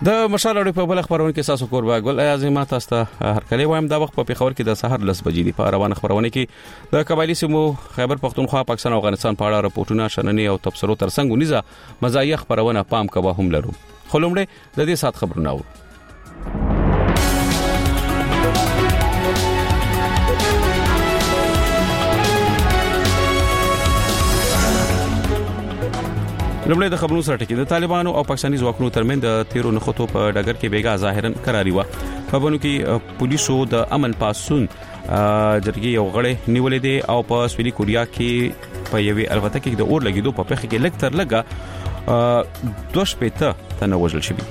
د مشال اړې په بل خبرونه کې تاسو کوربه ګل اعظم تاسو ته هر کله وایم دا وخت په پیښور کې د سحر 10 بجې دی په روانه خبرونه کې د قبایلی سیمو خیبر پختونخوا پاکستان او افغانستان په اړه راپورټونه شننې او تبصرو ترڅنګ ونیزه مزایي خبرونه پام کوه هم لرو خو لومړی د دې سات خبرونه اورو لومړی د خبرونو سره ټکی د طالبانو او پاکستاني ځواکونو ترمنځ د تیرو نخښتو په ډګر کې بیګا ظاهرا قراری و په بنو کې پولیسو د امن پاسون جرګي یو غړی نیولې دي او په سویلي کوریا کې په یوې البته کې د اور لګیدو په پیښه کې لږ تر لږه 2 شپېته تنه وژل شوي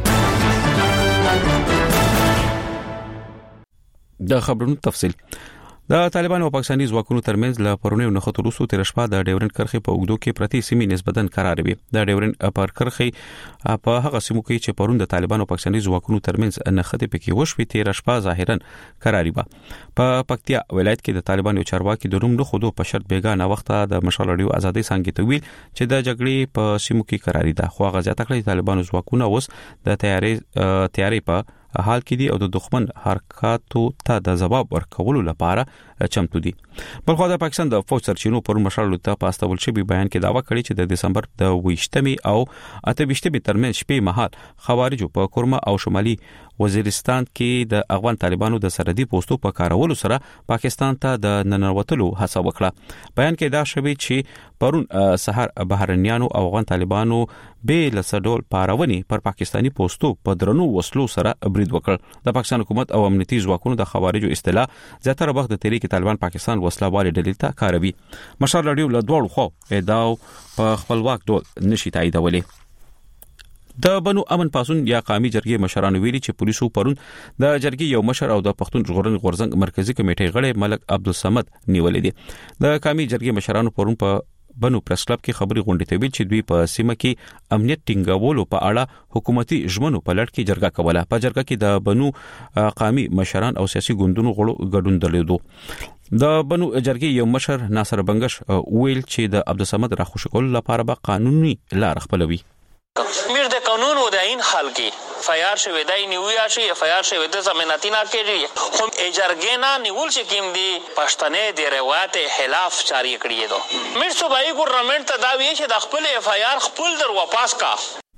د خبرونو تفصیل د طالبانو او پاکستاني ځواکونو ترمنځ له پرونیو نخښتو وروسته تیر شپه د ډیورند کرښې په اوږدو کې پرتی سیمې نسبتاً قرار وي د ډیورند پر کرښې په هغه سیمو کې چې پرون د طالبانو او پاکستاني ځواکونو ترمنځ نخښتې پکې وشوي تیر شپه ظاهرا قراری و په پکتیا ولایت کې د طالبانو چارواکي د روم نخښدو په شرط بیګانه وخت د مشالړیو ازادي څنګه ته ویل چې د جګړې په سیمو کې قراری ده خو هغه ځکه چې طالبانو ځواکونه اوس د تیاری په حال کې دي او د دښمن حرکاتو ته د جواب ورکولو لپاره چمتو دي بلخو د پاکستان د فوج سرچینو پر مشالو ته پاستول شوی بیان کې داوا کړی چې د دسمبر د 28 او 28 ترمنځ شپې مهال خوارجو په کورما او شمالي وزیرستان کې د افغان طالبانو د سرحدي پوسټو په کارولو سره پاکستان ته د ننوتلو هڅه وکړه بیان کې دا شوی چې پرون سحر بهرنیانو او افغان طالبانو به لسډول پارونی پر پاکستانی پوسټو په درنو وسلو سره برید وکړ د پاکستان حکومت او امنیتي ځواکونو د خوارجو اصطلاح زیاتره وخت د تحریک طالبان پاکستان وسلوال ډلې ته کاروي مشال لړیو له دوړو خو ادعاو په خپلواک ډول نشي تاییدولې د بنو امن پاسون یا قومي جرګې مشرانو ویلي چې پولیسو پرون د جرګې یو مشر او د پښتون ژغورنې غورځنګ مرکزی کمیټې غړی ملک عبدالصمد نیولې دي د قومي جرګې مشرانو پرون په بنو پریس کلب کې خبري غونډې ته ویل چې دوی په سیمه کې امنیت ټینګولو په اړه حکومتي ژمنو په لړ کې جرګه کوله په جرګه کې د بنو قومي مشران او سیاسي ګوندونو غړو ګډون درلودو د بنو جرګې یو مشر ناصر بنگش ویل چې د عبدالصمد راخوشکول لپاره به قانوني لار خپلوي میر د قانون و د این حال کې فیار شوی دای نیویا شي فیار شوی د ضمانت نه کېږي خو اجرګینا نیول چې کیم دی پښتنې د روایت خلاف جاری کړی دو میر صوبایي ګورنمنت ته دا وی چې د خپل فیار خپل در واپس کا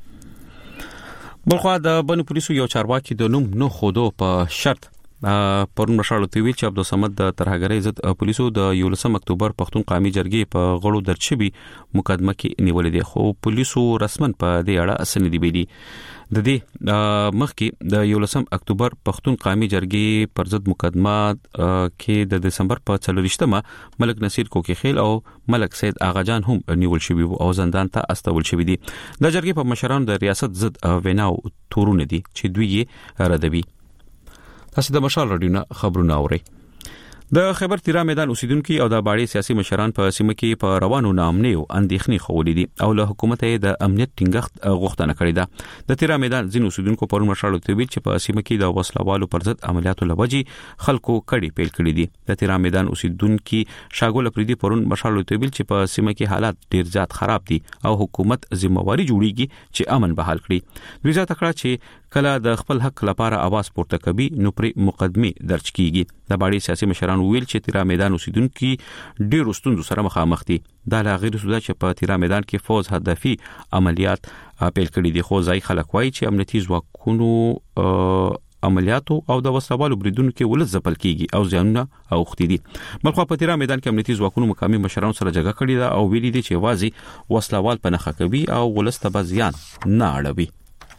بلخو د بنو پولیسو یو چارواکي د نوم نه خودو په شرط پرون مشالو ته ویل چې عبدالصمد د ترهګرۍ ضد پولیسو د 11 اکتوبر پښتون قومي جرګې په غړو درچبي مقدمه کې نیولې دي خو پولیسو رسمن په دې اړه اسنه دی ویلي د دې مخکې د 11 اکتوبر پښتون قومي جرګې پر ضد مقدمه کې د دسمبر په 24مه ملک نصیر کوکی خیل او ملک سید آغاجان هم نیول شوی او زندان ته استول شوی دي د جرګې په مشرانو د ریاست ضد ویناو تورونه دي چې دوی یې ردوي تاسو د مشال رادیو خبرونه اورئ د خیبر تیرا میدان اوسیدونکو او د باړي سیاسي مشران په سیمه کې په روانو نامنیو اندېښنې خولې دي او له حکومت د امنیت ټینګښت غوښتنه کړې ده د تیرا میدان ځین اوسیدونکو په مشالو ته ویل چې په سیمه کې د وسلوالو پر ضد عملیاتو لوجي خلکو کړي پیل کړي دي د تیرا میدان اوسیدونکو شاګول پریدي پرون مشالو ته ویل چې په سیمه کې حالات ډیر زیات خراب دي او حکومت ذمہواری جوړیږي چې امن بحال کړي دوی ځکه کړه چې کله د خپل حق لپاره आवाज پورته کوي نو پر مقدمه درج کیږي د باړي سیاسي مشران ویل چې تیرا میدان اوسیدونکو ډیر ستونزو سره مخامخ دي دا لا غیر سودا چې په تیرا میدان کې فوج هدفي عملیات پیل کړي دي خو ځای خلک وایي چې امنیتي ځواکونو عملیاتو او د وسلوالو بریدونو کې ولز ځپل کیږي او ځانونه اوختي دي بلخو په تیرا میدان کې امنیتي ځواکونو مقامي مشرانو سره جګړه کړې ده او ویلي دي چې وازي وسلوال په نخښه کوي او ولست بزیان نه اړوي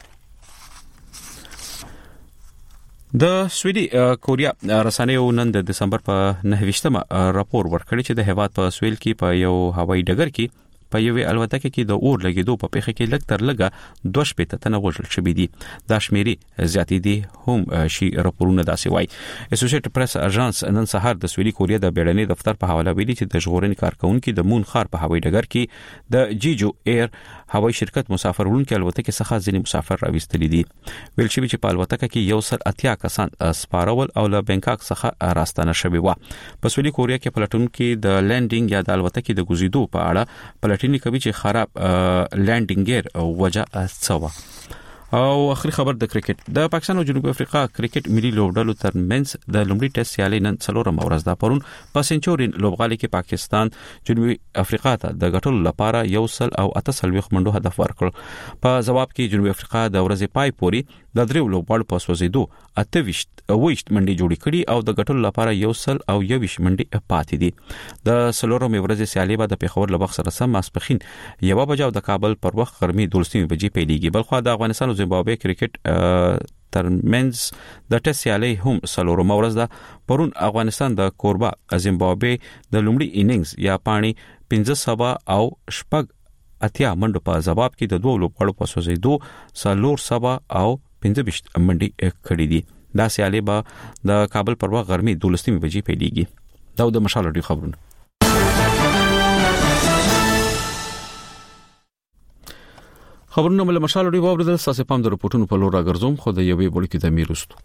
د سویډي کوریا رسنیو نن د دسمبر په 29مه راپور ورکړی چې د هیواد په سویل کې په یو هوایي ډګر کې په یوې الوتکه کې د اور لګیدو په پیښه کې لږ تر لږه 2 شپېته تنه وژل شوي دي دا شمیرې زیاتې دي هم شي راپورونه داسې وایي اسوسییټډ پریس اژانس نن سهار د سویلي کوریا د بیړني دفتر په حواله ویلي چې د ژغورنې کارکونکو د مون خار په هوایي ډګر کې د جیجو ایر هوایي شرکت مسافر وړونکو الوتکې څخه ځینې مسافر راوستل دي ویل شوی چې په الوتکه کې یو سل 80 کسان سپارول او له بانکاک څخه راستنه شوی و په سویلي کوریا کې پلټونکو د لینډینګ یا د الوتکې د گزیدو په اړه پلټنې کوي چې خراب لینډینګ ګیر وجه څه و او اخري خبر د کرکټ د پاکستان او جنوب افریقا کرکټ ملي لوبډلو ترمنځ د لومړي ټیسټ سیالي نن څلورم ورځ ده. پرون په سنچورین لوبغالي کې پاکستان جنوب افریقا ته د غټلو لپاره 1.8 منډو هدف ورکړ. په جواب کې جنوب افریقا د ورځې پای پورې د دریو لوبغاړو په سوزیدو 28 منډي جوړې کړي او د غټلو لپاره 1.21 منډي پاتې دي. د څلورم ورځې سیالي به د پیښور لبخ سره سم ماسپخین 1 بجې او د کابل پر وخت غرمې 12 بجې پیلېږي. بلخو د افغانستان او زیمبابوې کرکټ ترمنځ د ټیسټ سیالي هم څلورم ورځ ده. پرون افغانستان د کوربا زیمبابوې د لومړي اننګز یا پانی 15 او شپږ اتیا منډو په جواب کې د دوه لوبغاړو په سوزیدو 4 او 15 منډي کړې دي. دا سیالي به د کابل پر وخت غرمې 12 بجې پیلېږي. دا د مشال رادیو خبرونه. خبرونه مله مشال رادیو واوریدل. ساسه پام د رپورټونو په لور راګرځوم خو د یوې بول کې د میروستو.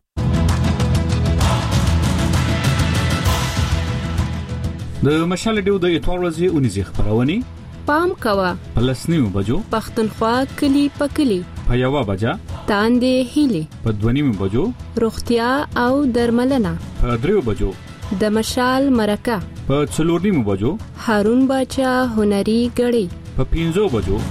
د مشال رادیو د اتوار ورځې اونیزه خبرونه پام کوا پلسنیو بجو پختونخوا کلی پکلی په یوا بجا تاندې هیلي په دونیمو بجو روغتیا او درملنه په دریو بجو د مشال مرکه په څلورنیمو بجو هارون باچا هنري غړي په 15 بجو.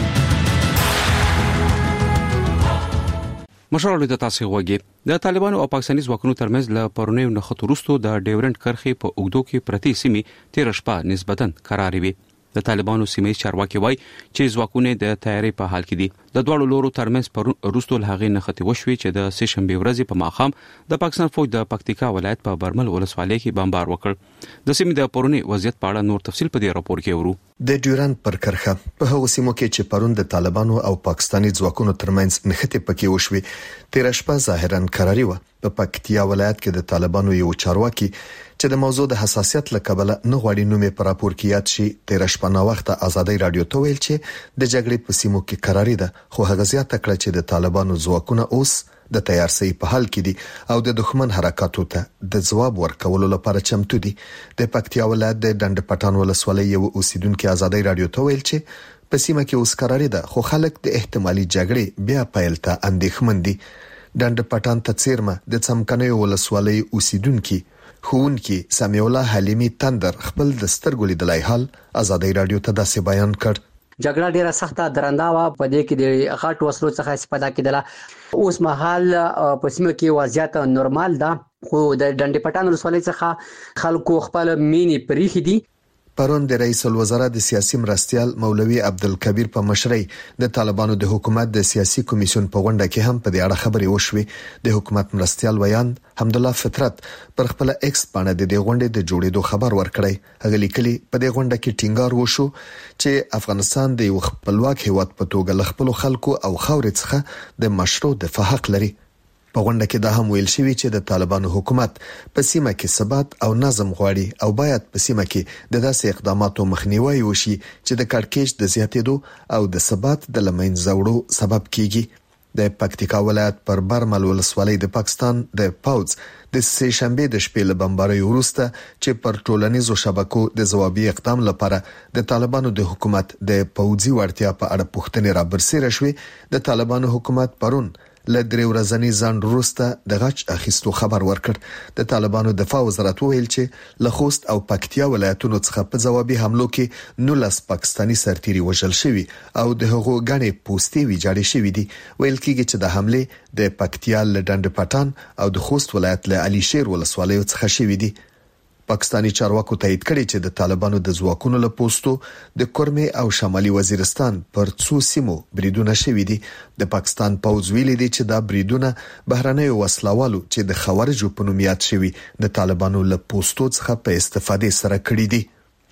مشال د تاسو غوږی د طالبانو او پاکستاني ځواکونو ترمنځ له پرونیو نخښتو وروسته د ډیورنډ کرښې په اوګدو کې پرتی سیمې 13 شپه نسبتاً قرارې وي. د طالبانو سیمې چارواکي وایي چې ځواکونه د تیاری په حال کې دي. د دوړو لورو ترمنځ پر وروسته لغې نخښتې وشوي چې د سه شنبه ورځې په ماخام د پاکستان فوج د پکتیکا ولایت په برمل ولسوالۍ کې بمبار وکړ. د سیمې د پرونی وضعیت په اړه نور تفصیل په دې راپور کې ورو. د ډیورنډ پر کرښه په هغو سیمو کې چې پرون د طالبانو او پاکستاني ځواکونو ترمنځ نښتې پکې وشوي 13 شپه ظاهرا قراري و. په پکتیا ولایت کې د طالبانو یو چارواکي چې د موضوع د حساسیت لکبله نه غواړي نومې پر راپور کې یاد شي 13 شپه نا وخت ازادي رادیو ته ویل چې د جګړې په سیمو کې قراري ده. خو هغه زیاته کړه چې د طالبانو ځواکونه اوس د تیارسي په حال کې دي او د دښمن حرکاتو ته د جواب ورکولو لپاره چمتو دي. د پکتیا ولایت د ډنډ پټان ولسوالۍ یو اوسیدونکو ازادي رادیو ته ویل چې په سیمه کې اوس قراري ده خو خلک د احتمالي جګړې بیا پیل ته اندېښمن دي. ډنډ پټان ته چیرمه د څمکنیو ولسوالۍ اوسیدونکو خونکی سمیع الله حلیمی تندر خپل د سترګو لیدلای حال ازادي رادیو ته داسې بیان کړ. جګړه ډیره سخته درنده و په دې کې د غټ وسلو څخه استفاده کېدله. اوس مهال په سیمه کې وضعیت نورمال ده خو د ډنډ پټان ولسوالۍ څخه خلکو خپل مینې پریخي دي. پرون د رئیس الوزرا د سیاسي مرستيال مولوي عبدالکبیر په مشرۍ د طالبانو د حکومت د سیاسي کمیسیون په غونډه کې هم په دې اړه خبرې وشوې. د حکومت مرستيال ویان حمدالله فطرت پر خپل ایکس باندې د غونډې د جوړېدو خبر ورکړی. هغه لیکلي په دې غونډه کې ټینګار وشو چې افغانستان د یو خپلواک هیواد په توګه ل خپل خلکو او خاورې څخه د مشروع دفاع حق لري. په غونډه کې دا هم ویل شوی چې د طالبانو حکومت په سیمه کې ثبات او نظم غواړي او باید په سیمه کې د داسې اقداماتو مخنیوي وشي چې د کړکېچ د زیاتېدو او د ثبات د لمنځه وړو سبب کیږي. د پکتیکا ولایت پر برمل ولسوالۍ د پاکستان د پوز د سه شنبه د شپې له بمبارۍ وروسته چې پر ټولنیزو شبکو د ځوابي اقدام لپاره د طالبانو د حکومت د پوځي وړتیا په اړه پوښتنې را برسېره شوې. د طالبانو حکومت پرون له درې ورځې ځان وروسته د غچ اخیستو خبر ورکړ. د طالبانو دفاع وزارت ویل چې له خوست او پکتیا ولایتونو څخه په ځوابي حملو کې 19 پاکستاني سرتیري وژل شوي او د هغو غنې پوستې ویجاړې شوې دي. ویل کېږي چې د حمله د پکتیا له ډنډ پټان او د خوست ولایت له علي شیر ولسوالۍ څخه شوې دي. پاکستاني چارواکو تایید کړي چې د طالبانو د ځواکونو له پوسټو د کورمه او شمالي وزیرستان پر څو سیمو بریدونه شوي دي. د پاکستان پوځ ویلي دي چې دا بریدونه بهرنۍ وسلوالو چې د خوارجو په نوم یاد شوي د طالبانو له پوسټو څخه په استفادې سره کړي دي.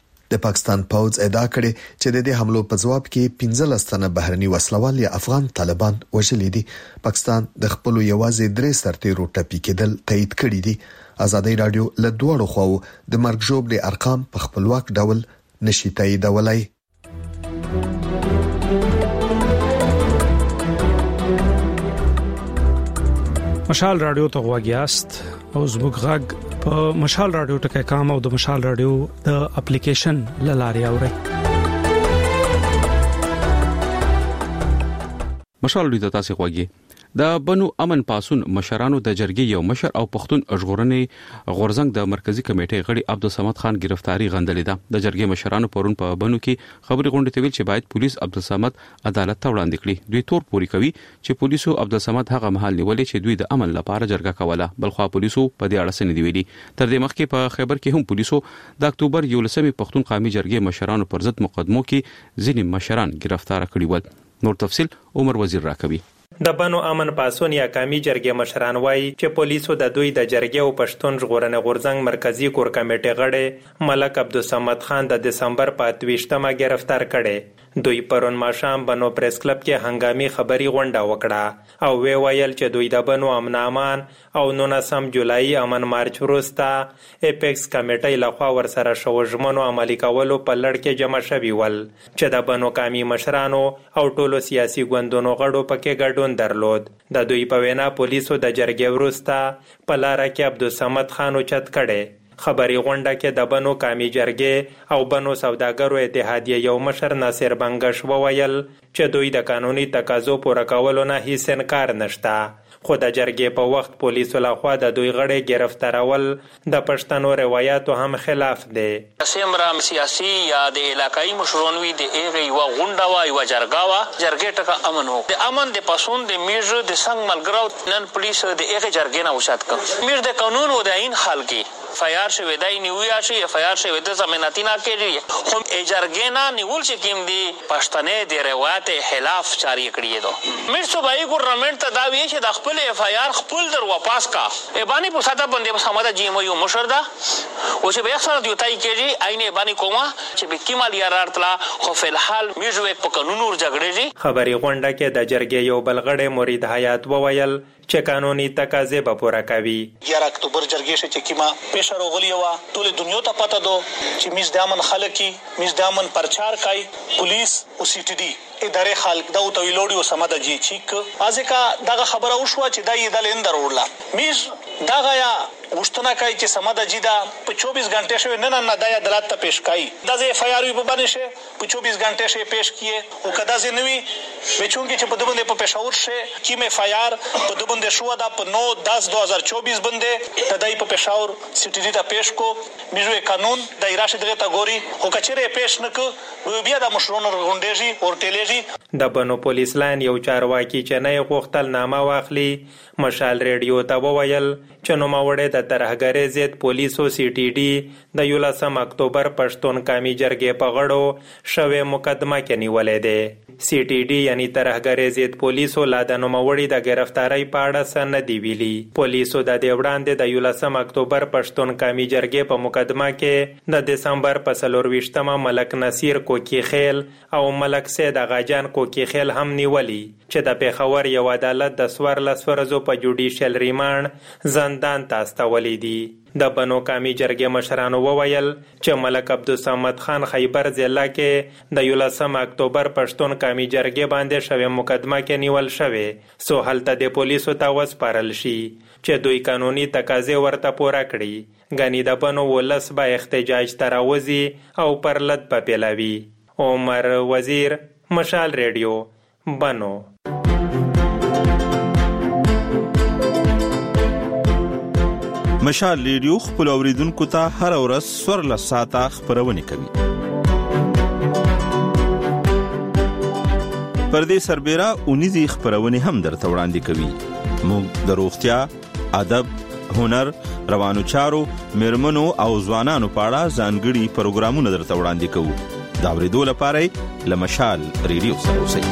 د پاکستان پوځ ادعا کړي چې د دې حملو په جواب کې 15 تنه بهرني وسلوال یا افغان طالبان وژل دي. پاکستان د خپل یوازې 3 سرتیرو ټپي کېدل تایید کړي دي. ازادي رادیو له دوړو خو د مرګ جوړ د ارقام په خپلواک ډول نشي تاییدولای. مشال رادیو ته غواګیاست او زموږ غږ په مشال رادیو ټکي کام او د مشال رادیو د اپلیکیشن لاري اوري. مشال لوی ته تاسو خوږی د بنو امن پاسون مشرانو د جرګې یو مشر او پښتون ژغورنې غورزنګ د مرکزی کمیټې غړي عبدالصمد خان گرفتاری غندلې ده. د جرګې مشرانو پرون په بنو کې خبري غونډه ته ویل چې باید پولیس عبدالصمد عدالت ته وړاندې کړي. دوی تور پوری کوي چې پولیسو عبدالصمد هغه محل نیولې چې دوی د امن لپاره جرګه کوله، بلخوا پولیسو په دې اړه سن دی ویلي. تر دې مخکې په خیبر کې هم پولیسو د اکتوبر 11 پښتون قومي جرګې مشرانو پر ضد مقدمو کې ځینې مشران گرفتار کړي ول. نور تفصيل عمر وزیر راکوي. د بنو امن پاسون یا قومي جرګې مشران وایي چې پولیسو د دوی د جرګې او پښتون ژغورنې غورځنګ مرکزی کور کمیټې غړي ملک عبدالصمد خان د دسمبر په 28مه گرفتار کړي. دوی پرون ماښام بنو پریس کلب کې هنګامي خبري غونډه وکړه او ویل چې دوی د بنو امن امان او 19 جولای امن مارچ وروسته اپیکس کمیټې لخوا ورسره شو ژمنو عملي کولو په لړ کې جمع شوي ول چې د بنو قومي مشرانو او ټولو سیاسي ګوندونو غړو پکې ګډون درلود. د دوی په وینا پولیسو د جرګې وروسته په لار کې عبدالصمد خان اوچت کړي. خبري غونډه کې د بنو قومي جرګې او بنو سوداګرو اتحادیه یو مشر ناصر بنگش وویل چې دوی د قانوني تقاضو پوره کولو نه هیڅ انکار نشته، خو د جرګې په وخت پولیسو لخوا د دوی غړي گرفتارول د پښتنو روایتو هم خلاف دی. سیمرا سیاسي یا د علاقائی مشرونوي د ایغه یو غونډه وا یو جرګه ټکه امن هو د امن د پاسون د میژ د څنګه ملګرو نن پولیس د ایغه جرګې نه وشات کړ. میژ د قانون او د عین حال کې فیار شوی دای نیویا شي فیار شوی د ضمانتي نه کېږي، خو اجرګینا نیول چې کیم دی پښتنې د روایت خلاف جاری کړی دو. میژ صوبایي ګورنمنت ته دا وی چې د خپل اف آی آر خپل در واپس کا ای باندې په ساده باندې سماده جی ایم یو مشر دا او چې به اکثر دیوتای کېږي عینه باندې کومه چې به کیمال یار تلا خو په الحال میژ وک په قانون ور جګړې. خبري غونډه کې د جرګې یو بلغړی مرید حیات وویل چې قانوني تقاضې به پوره کوي. 11 اکتوبر جرګې چې کیما پېښه راغلی و ټول دنیا ته پته دو چې میز د امن خلک میز د امن پرچار کوي پولیس او سی ټي ډي ادارې خلک دا او تویلوړي او سماده جی چیک ازکه دغه خبره وشو چې دا یې د لندر وړله میز دغه یا وشتنه کوي چې سماده جی دا په 24 غنټه شوی نه د عدالت ته پیش کوي دا زه اف آی آر په باندې شه په 24 غنټه شه پیش کیه او کدا زه نوي بچونګي چې په دبن په پېښور شه کی مې فایار په دبن د شو دا په 9/10/2024 باندې تدای په پېښور سټی ډي ته پیش کو میژو قانون د ایراشه دغه تا ګوري او کچره پیش نک بیا د مشرونو غونډېږي او ټیلېږي. د بنو پولیس لاین یو چارواکي چې نه غوښتل نامه واخلي مشال ریډیو ته وویل چې نوموړی د ترهګرۍ ضد پولیسو سی ټي ډي د 11 اکتوبر پښتون قومي جرګې په غړو شوې مقدمه کې نیولې ده. سی ټي ډي یعنی ترهګرۍ ضد پولیسو لا د نوموړي د گرفتاری په اړه څه نه دی ویلي. پولیسو د دې وړاندې د 11 اکتوبر پښتون قومي جرګې په مقدمه کې د دسمبر په 24مه ملک نصیر کوکی خیل او ملک سید غاجان کوکی خیل هم نیولي چې د پیښور یو عدالت د 14 ورځو په جوډیشل ریماند زندان ته استولې دي. د بنو قومي جرګې مشرانو وویل چې ملک عبدالصمد خان خیبر ضلع کې د 11 اکتوبر پښتون قومي جرګې باندې شوې مقدمه کې نیول شوې سو هلته د پولیسو ته وسپارل شي چې دوی قانوني تقاضې ورته پوره کړي. غنی د بنو ولس به احتجاج تراوزی او پرلط په پیلاوي. عمر وزیر مشال ریډیو بنو. مشال ریډیو خپل اوریدونکو ته هر ورځ 14 ساعته خبرونه کوي. پر دې سربېره اونیزي خبرونه هم درته وړاندې کوي. موږ د روغتیا، ادب، هنر، روانو چارو، میرمنو او ځوانانو په اړه ځانګړي پروګرامونه درته وړاندې کوو. دا ورېدو لپاره لمشال ریډیو سره اوسئ.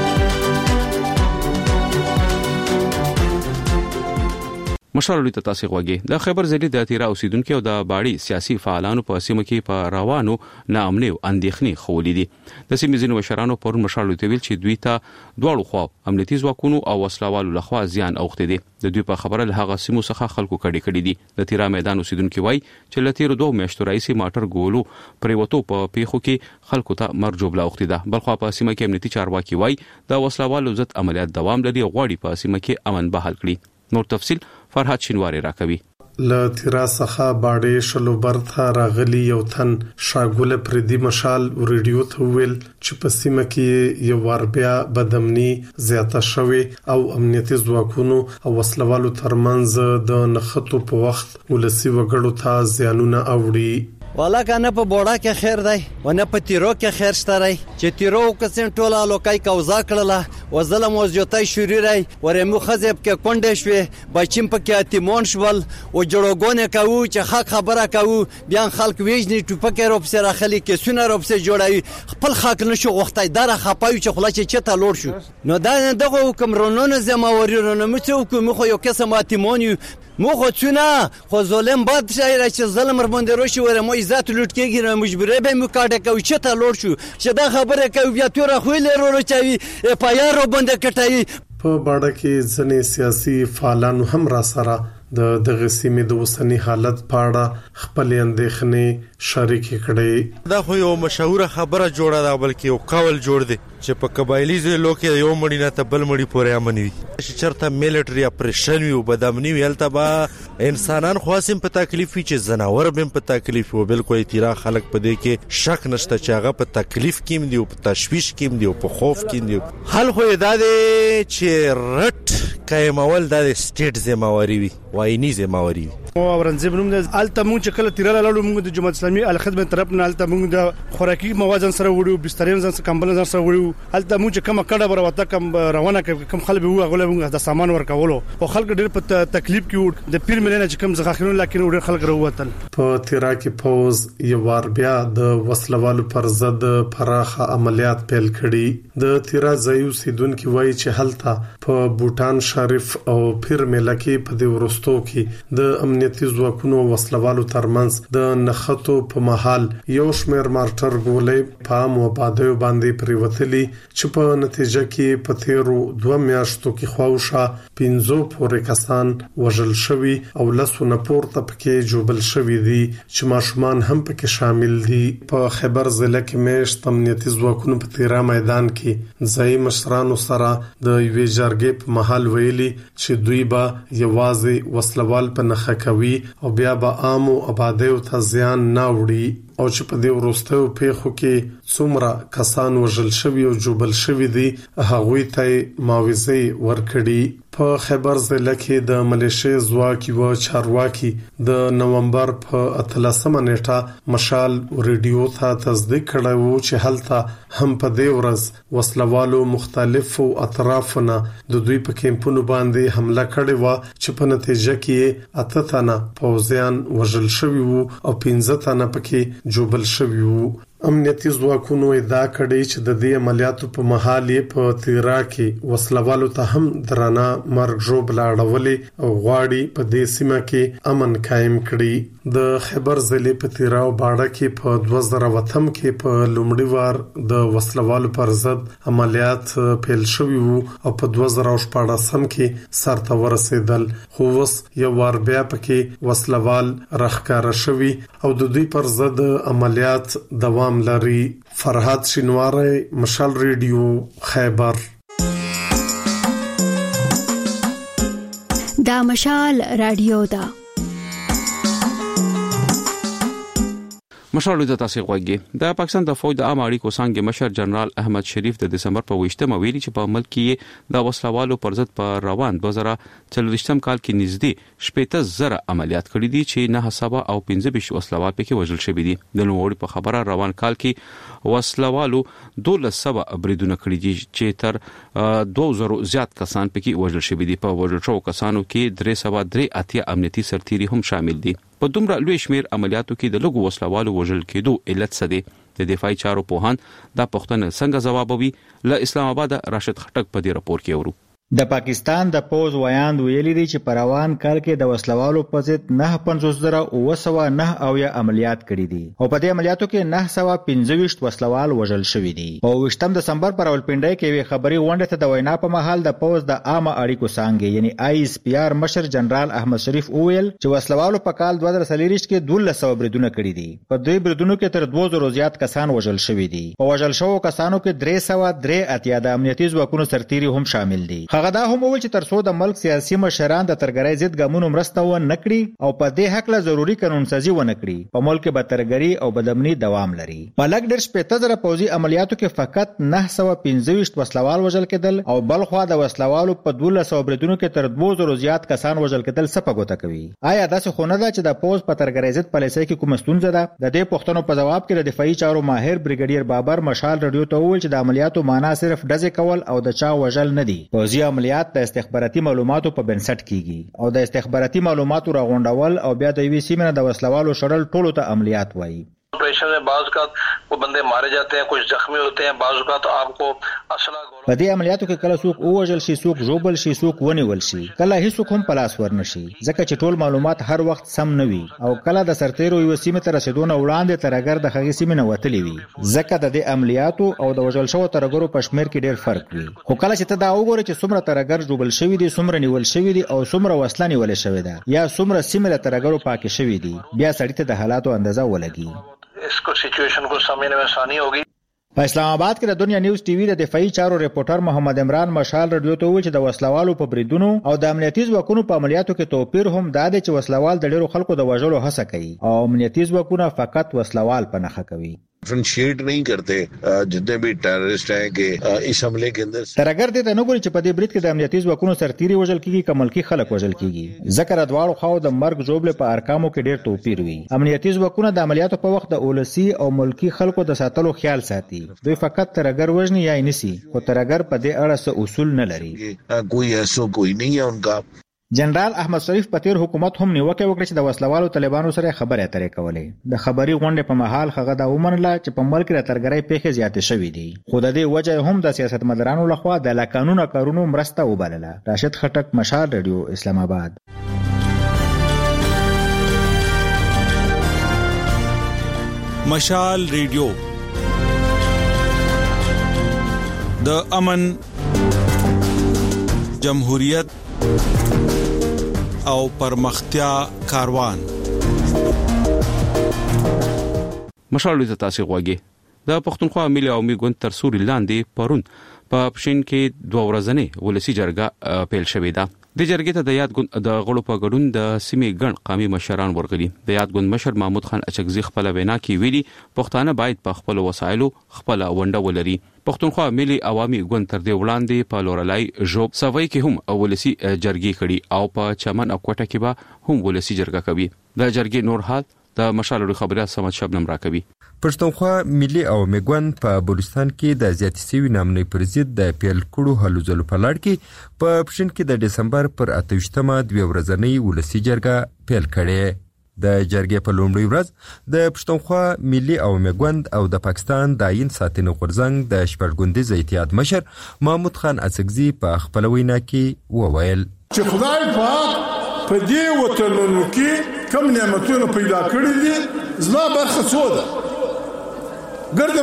مشال ته تاسو غوږی د خبر زلی د تیرا اوسیدونکو او د باړي سیاسي فعالانو په سیمه کې په روانو ناامنۍ او اندېښنې خولې دي. د سیمې ځینو مشرانو پرون مشال ته ویل چې دوی ته دواړو خوا امنیتي ځواکونو او وسلوالو لخوا زیان اوخته دي. د دوی په خبره له هغه سیمو څخه خلکو کړي دي. د تیرا میدان اوسیدونکو وای چې لتیر 2 میاشتو راځي ماټر ګولو پریوتو په پیخو کې خلکو ته مرجوب لا اوخته ده. بلخوا په سیمه کې امنیتي چارواکي وای د وسلوالو ضد عملیات دوام لري غواړي په سیمه کې امن بحال کړي. نور تفصيل فرحات شینواری راکوي. له تیراسخه باډې شلو برته راغلی یو تن شاګول پردي مشال ریډیو ته ویل چې په سیمه کې یو ور بیا بدامني زیاته شوې او امنیتي ځواکونو او وسلوالو ترمنځ د نخښتو په وخت ولسی وګړو ته زیانونه اوړي. والا کنه په بوډا کې خیر دی و نه په تیرو کې خیر شته رہی چې تیرو کسن ټوله لوکای کوزا کړله و ظلم او زیاتای شوري رہی ورمو خزب کې کونډه شوې بچیم په کې اتمون شول او جوړګونه کوي چې حق خبره کوي بیا خلک ویجنی ټوپکه روپ سره خلی کې سونه روپ سره جوړوي خپل حق نشو غوښتای دره خپای چې خلاص چې ته لور شو نو دا دغه حکم رونونه زمواري رونه مڅو کوم خو یو قسم اتمون مو خو څونه خو ظلم باد شي چې ظلم باندې روشي ورمو عزت لوټ کېږي مجبورې به مو کاټه کوي چې ته لور شو چې دا خبره کوي بیا تور خو لرو چوي پایار باندې کټای. په باډه کې ځنې سیاسي فعالانو هم را سره د دغه سیمې د وسنی حالت پاړه خپل اندېښنې شریک کړي. دا خو یو مشهور خبره جوړه ده بلکې یو قول جوړ دی چې په قبایلی ځلو کې یو مړی نه ته بل مړی پورې امنوي چې چرته میلیټري اپریشن وي بدامني ویلته با انسانان خاصم په تکلیف چې زناور بهم په تکلیف او بالکل تیرا خلک په دې کې شک نشته چې هغه په تکلیف کې دی او په تشویش کې دی او په خوف کې دی. حل خو دا دی چې رټ قائمول د سټیټ ذمہواری وي وایني ذمہواری وي. او ورنځب نوم د التمون چې کله تیرا لاله موږ د جماعت اسلامي الخدمت طرف نه التمون د خوراکي موازن سره وړو بسترین سره کمبل سره وړو التمون چې کومه کډه بروته کم روانه کوم خلک وو غوله موږ د سامان ورکولو او خلک ډېر په تکلیف کې د پیر ملنه چې کوم ځخاخرون لکه ډېر خلک وروتل. په تیرا کې پوز یو ور بیا د وسلوالو پر ضد پراخه عملیات پیل کړي. د تیرا ځایو سیدونکو وایي چې هلته په بوتان شریف او پیر ملک کې په دې ورستو کې د امنیتي ځواکونو وسلوالو ترمنځ د نخښتو په محل یو شمېر مارټر ګولې په مبادله باندې پریوتلي چې په نتیجه کې په تیرو 2 میاشتو کې خواوشه 15 پورې کسان وژل شوي او لسونه پورته پکې جوبل شوي دي چې ماشومان هم پکې شامل دي. په خیبر ضلع کې مېشت امنیتي ځواکونو په تیرا میدان کې ځای مشرانو سره د یوې جرګې په محل ویلي چې دوی به یوازې وسلوال په نخښه کوي او بیا به عام او آبادیو ته زیان نه وړي او چې په دې وروستیو پیښو کې څومره کسان وژل شوي او جوبل شوي دي هغوی ته معاوضه ورکړي. په خیبر ضلع کې د ملیشیا ځواک او چارواکي د نومبر په 13 نیټه مشال ریډیو ته تصدیق کړو چې هلته هم په دې ورځ وسلوالو مختلفو اطرافونه د دوی په کیمپونو باندې حمله کړې و چې په نتیجه کې 8 تنه پوځیان وژل شوي وو او 15 تنه پکې جوبل شوي وو. امنیتي ځواکونو ادعا کړې چې د دې عملیاتو په محل په تیرا کې وسلوالو ته هم درانه مرګ ژوبل اړولې او غواړي په دې سیمه کې امن قائم کړي. د خیبر ضلع په تیرا او باډه کې په 2008 کې په لومړي وار د وسلوالو پر ضد عملیات پیل شوي وو او په 2014 کې سرته ورسېدل خو اوس یو وار بیا پکې وسلوال راښکاره شوي او د دوی پر ضد عملیات دوام لري. فرحات شینواری مشال ریډیو خیبر. دا مشال رادیو دا مشال د تاسو غوږی د پاکستان د فوج د عام اړیکو څنګه مشر جنرال احمد شریف د دسمبر په 28 ویلي چې په ملک کې د وسلوالو پر ضد په روان 2024 کال کې نږدې 15000 عملیات کړي دي چې 9 او 15 وسلوال پکې وژل شوي دي. د نوموړي په خبره روان کال کې وسلوالو 1200 بریدونه کړي دي چې تر 2000 زیات کسان پکې وژل شوي دي. په وژل شوو کسانو کې 383 امنیتي سرتیري هم شامل دي. په دومره لوی شمیر عملیاتو کې د لږو وسلوالو وژل کېدو علت څه دی؟ د دفاعي چارو پوهان دا پوښتنه څنګه ځوابوي؟ له اسلام آباد راشد خټک په دې راپور کې اورو. د پاکستان د پوز ویاند ویلي دی چې په روان کال کې د وسلوالو په ضد 950,909 عملیات کړي دي او په دې عملیاتو کې 915 وسلوال وژل شوي دي. په 28 دسمبر پر راولپنډۍ کې وی خبري غونډه ته د وینا په محل د پوز د عامه اړیکو څنګه یعنی ISPR مشر جنرال احمد شریف وویل چې وسلوالو په کال 2023 کې 1200 بریدونه کړي دي. په دې بریدونو کې تر 2000 زیات کسان وژل شوي دي. په وژل شوو کسانو کې 383 د امنیتي ځواکونو سرتیري هم شامل دي. هغه دا هم وویل چې ترڅو د ملک سیاسي مشران د ترګرۍ ضد ګامونو مرسته ونه کړي او په دې حق له ضروري قانون سازي ونه کړي په ملک به ترګري او بدامني دوام لري. په لږ ډېر 15,000 پوځي عملیاتو کې فقط 925 وسلوال وژل کېدل او بلخوا د وسلوالو په 1200 بریدونو کې تر 2000 زیات کسان وژل کېدل څه په ګوته کوي. آیا داسې خو نه ده چې د پوځ په ترګرۍ ضد پالیسۍ کې کومه ستونزه ده؟ د دې پوښتنو په جواب کې د دفاعي چارو ماهر بریګیډیر بابر مشال رادیو ته وویل چې د عملیاتو معنا صرف ډزې کول او د چا وژل نه دي. پوځي عملیات د استخباراتي معلوماتو په بنسټ کیږي او د استخباراتي معلوماتو راغونډول او بیا د یوې سیمې نه د وسلوالو شړل ټولو ته عملیات وایي. ऑपरेशन में बाज़ का वो बंदे मारे जाते हैं, कुछ जख्मी होते हैं, बाज़ का तो आपको असला په دې عملیاتو کې کله څوک وژل شي, څوک ژوبل شي, څوک ونیول شي, کله هیڅوک هم په لاس ورنشي ځکه چې ټول معلومات هر وخت سم نه وي او کله د سرتیرو یو سیمه ته رسیدونه وړاندې ترګر د هغې سیمې نه وتلی وي ځکه د دې عملیاتو او د وژل شوو ترګرو په شمیر کې ډېر فرق وي. خو کله چې ته دا وګورې چې څومره ترګر ژوبل شوي دي, څومره نیول شوي دي او څومره وسله نیولې شوې ده یا څومره سیمې له ترګرو پاکې شوي دي, بیا سړي ته د حالاتو اندازه ولګي. इसको सिचुएशन को समझने में आसानी होगी. په اسلام آباد کې د دنیا نیوز ټي وي د دفاعي چارو ریپورټر محمد عمران مشال رادیو ته وویل چې د وسلوالو په بریدونو او د امنیتي ځواکونو په عملیاتو کې توپیر هم دا دی چې وسلوال د ډېرو خلکو د وژلو هڅه کوي او امنیتي ځواکونه فقط وسلوال په نښه کوي. डिफरेंशिएट नहीं करते जितने भी टेररिस्ट हैं कि इस हमले के अंदर ترګر دې نه ګوري چې په دې برید کې د امنیتي ځواکونو سرتیري وژل کیږي که ملکي خلک وژل کیږي ځکه د دواړو خواو د مرګ ژوبلې په ارقامو کې ډېر توپیر وي. امنیتي ځواکونه د عملیاتو په وخت د اولسي او ملکي خلکو د ساتلو خیال ساتي. دوی فقط ترګر وژني یا نسی, خو ترګر په دې اړه څه اصول نه لري. کوئی ایسو کوئی نہیں ہے ان کا. جنرال احمد شریف په تیر حکومت هم نیوکه وکړه چې د وسلوالو طالبانو سره خبرې اترې کولې. د خبري غونډې په مهال هغه دا ومنله چې په ملک د ترګرۍ پیښې زیاتې شوې دي, خو د دې وجه هم د سیاستمدارانو لخوا د لاقانونه کارونو مرسته وبلله. راشد خټک, مشال رادیو, اسلام آباد. مشال رادیو د امن, جمهوریت او پرمختیا کاروان. مشال ته تاسو غوږی د پښتونخوا ملي عوامي ګوند تر سوري لاندې پرون په پښین کې 2 ورځې ولسی جرګه پیل شوې ده. د جرګې ته د یاد ګوند د غړو په ګډون د سیمې ګڼ قومي مشران ورغلي. د یاد ګوند مشر محمود خان اچکزي خپل وینا کې ویلي پښتانه باید په خپل وسایلو خپل ونډه ولري. پښتونخوا ملي عوامي ګوند تر دې وړاندې په لورلای ژوب سوي کې هم ولسی جرګې کړي او په چمن او کوټه کې به هم ولسی جرګه کوي. د جرګې نور حال د مشال خبريات سمت شبنم راکوي. پښتونخوا ملي عوامي ګوند په بلوچستان کې د زیاتې سوي نامنې پر ضد د پیل کړو هلو ځلو په لړ کې په پښین کې د دسمبر پر 28مه 2 ورځنۍ ولسی جرګه پیل کړې. د جرګې په لومړۍ ورځ د پښتونخوا ملي عوامي ګوند او د پاکستان د عین ساتنې غورځنګ د شپږګوندیز اتحاد مشر محمود خان اڅکزي په خپل وینا کې وویل چې خدای پاک په دې وطنونو کې کوم نعمتونه پیدا کړی دي زما برخه څو ده. ګرد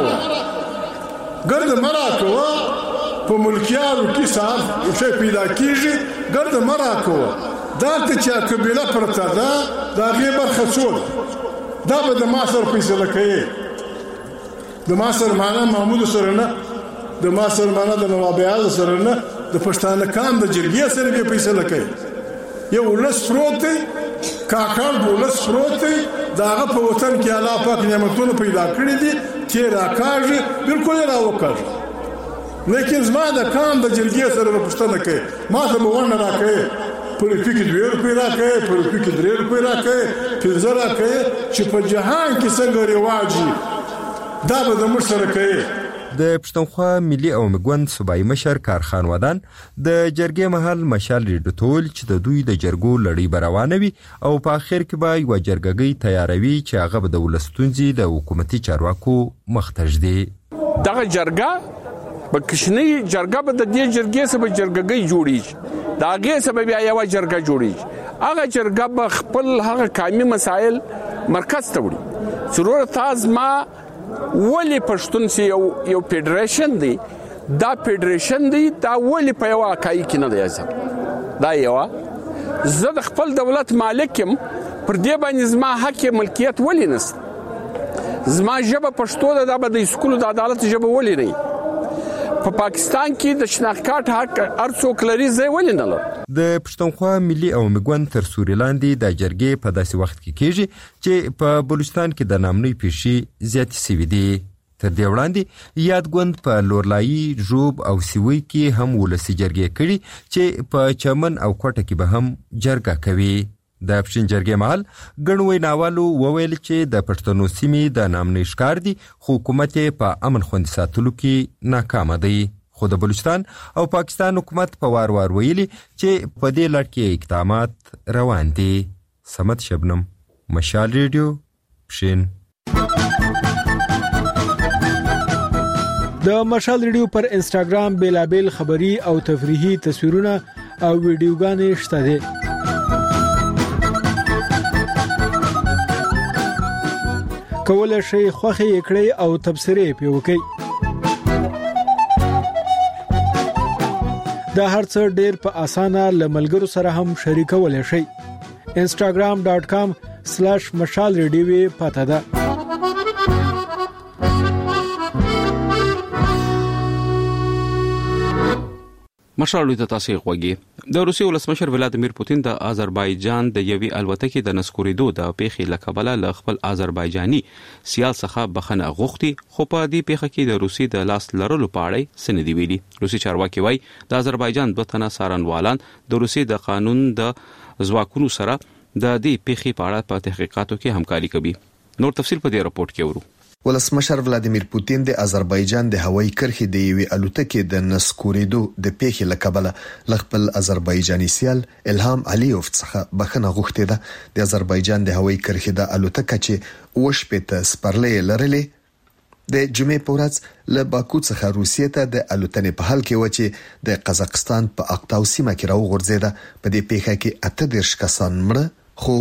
مراکو په ملکیانو کې صاحب شي پیدا کیږي. ګرد مراکو دا چې قبيله پرته ده دا غي برخه څو ده. دا به د ماسر فیصله کوي. د ماسر معنا محمود سره نه, د ماسر معنا د نواب اعظم سره نه, د پښتانه کام د جرګې سره به فیصله کوي. یو لس پروت دی, کاکړ بولس پروت دی, داغه په وطن کې الله پاک نعمتونه پیدا کړی دي چې راکاږي بالکل راوکړي. لیکن زما د کام د جرګې سره پښتنه کوي, ما ته مونږ راکړي پر فکر 2 روپۍ راکړي, پر فکر 3 روپۍ راکړي, 15 راکړي چې په جهان کې څنګه رواج دا به د موږ سره کوي. د پښتونخوا ملي عوامي ګوند صوبایي مشر کارخان ودان د جرګې محل مشال ریډټول چې د دوی د جرګو لړۍ روانه وي او په اخر کې به یو جرګګي تیاروي چې هغه به د ولستونځي د حکومتي چارواکو مختج دي. دغه جرګه په کښنی جرګه به د دې جرګې سره جرګګي جوړیږي. دا هغه سبب یا یو جرګه جوړیږي. هغه جرګه به خپل هغه قومي مسائل مرکز ته وړي. ضرورت تاسو ما ولی پښتون سی یو فدریشن دی, دا فدریشن دی, دا ولی په یو اکای کې نه دی ځم. دا یو زه د خپل دولت مالکم پر دې باندې زما حق ملکیت ولی نست. زما ژبه پښتو ده, دا به د سکول د عدالت ژبه ولی نه. په پاکستان کې د شناخت کارت حق ارڅوک لري زه ولې نه لرم. د پښتونخوا ملي او مګوند تر سوري لاندې د جرګې په داسې وخت کې کېږي چې په بلوچستان کې د نامنوي پیښې زیاتې سوي دي. تر دې وړاندې یاد ګوند په لورلایي، ژوب او سیوی کې هم ولسي جرګې کړي چې په چمن او کوټه کې به هم جرګه کوي. د پښین جرګې مهال ګڼ ویناوالو وویل چې د پښتنو سیمې د نامنوي ښکار دي، خو حکومت په امن خوندي ساتلو کې ناکامه دی. خو د بلوچستان او پاکستان حکومت په وار وار ویلي چې په دې لړ کې اقدامات روان دي. صمد شبنم، مشال ریډیو، پښین. د مشال ریډیو پر انسټاګرام بیلابل خبری او تفریحي تصویرونه او ویډیوګانې شته دي. کولای شئ خوښي کړئ او تبصرې پې وکړئ. دا هر څه ډېر په اسانه له ملګرو سره هم شریکولای شئ. instagram.com/mashalradio پته ده. مشال ته تاسو غوږی. د روسیې ولسمشر ولادیمیر پوتین د آذربایجان د یوې الوتکې د نسکوریدو د پیښې لکبله له خپل آذربایجاني سیال څخه بخښنه غوښتي، خو په دې پیښه کې د روسیې د لاس لرلو په اړه څه نه دی ویلي. روسي چارواکي وایي د آذربایجان 2 تنه څارنوالان د روسیې د قانون د ځواکونو سره د دې پیښې په اړه په تحقیقاتو کې همکاري کوي. نور تفصیل په دې راپورټ کې ورو. ولسمشر ولادیمیر پوتین د آذربایجان د هوایي کرښې د یوې الوتکې د نسکوریدو د پیښې لکبله لخپل آذربایجاني سیال الهام علیوف څخه بخښنه غوښتې ده. د آذربایجان د هوایي کرښې د الوتکه چې وشپته سپرلې لرلې د جمعې په ورځ له باکو څخه روسیې ته د الوتنې په حال کې و چې د قزاقستان په اقتاو سیمه کې راوغورځیده. په دې پیښه کې 38 کسان مړه، خو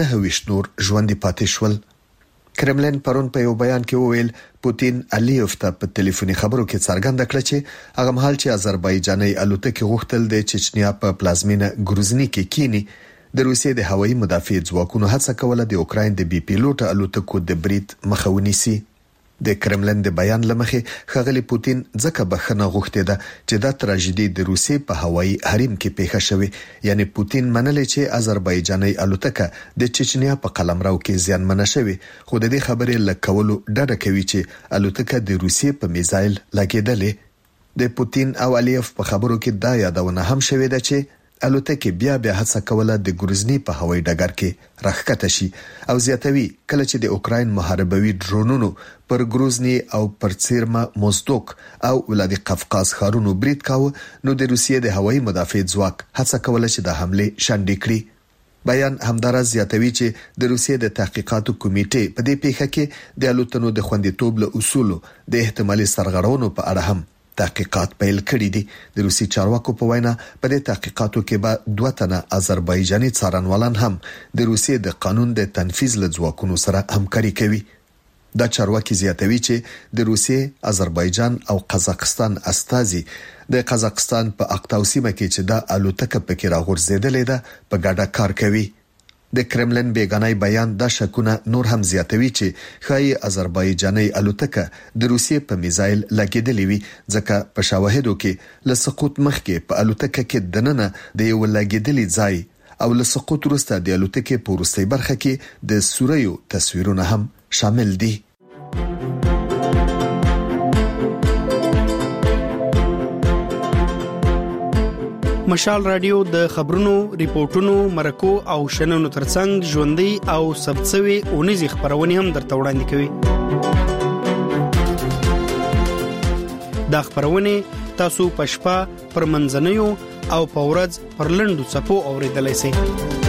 29 نور ژوندي پاتې شول. کرملین پرون په یو بیان کې وویل پوتین الیوف ته په ټلیفوني خبرو کې څرګنده کړه چې هغه مهال چې آذربایجاني الوتکې غوښتل د چچنیا په پلازمینه ګروزني کې کینی، د روسیې د هوایي مدافع ځواکونو هڅه کوله د اوکراین د بي پیلوټ الوتکو د برید مخه ونیسي. د کرملین د بیان لمخې ښاغلي پوتین ځکه بخښنه غوښتې ده چې دا تراژیدي د روسیې په هوایي حریم کې پیښه شوې. یعنی پوتین منلې چې آذربایجاني الوتکه د چچنیا په قلمرو کې زیانمنه شوې، خو د دې خبرې لکولو ډډه کوي چې الوتکه د روسیې په میزایل لګیدلې. د پوتین او الیوف په خبرو کې دا یادونه هم شوې ده چې الوتکه بیا هڅه کوله د ګروزني په هوایي ډګر کې راښکته شي او زیاتوي کله چې د اوکراین محاربوي ډرونونو پر ګروزني او پر سیرما موزدوک او ولادي قفقاز ښارونو برید کاوه، نو د روسیې د هوایي مدافع ځواک هڅه کوله چې د حمله شنډې کړي. بیان همدارس زیاتوي چې د روسیې د تحقیقاتو کمیټې په دې پیښه کې د الوتنو د خوندیتوب له اصولو د احتمالي سرغړونو په اړه هم تحقیقات پیل کړي دي. د روسي چارواکو په وینا په دې تحقیقاتو کې به 2 تنه آذربایجاني څارنوالان هم د روسیې د قانون د تنفيذ له ځواکونو سره همکاري کوي. دا چارواکي زیاتوي چې د روسیې، آذربایجان او قزاقستان استازي د قزاقستان په اقتاو سیمه کې چې دا الوتکه پکې راغورځېدلې ده په ګډه کار کوي. د کرملین بیگانای بیان دا شکونه نور هم زیاتوي چې خای آذربایجاني الوتکه د روسیې په میزایل لګیدلې وي، ځکه په شواهدو کې له سقوط مخکې په الوتکه کې دننه د یو لګیدلې ځای او له سقوط وروسته د الوتکې په وروستۍ برخه کې د سوریو تصویرونه هم شامل دي. مشال رادیو د خبرونو، ریپورتونو، مرکو او شننو ترڅنګ ژوندۍ او ثبتسوي اونیزي خبرونه هم درته وړاندې کوي. دا خبرونه تاسو په شپه پر منځنیو او په ورځ پر لنډو صفو اوریدلای شئ.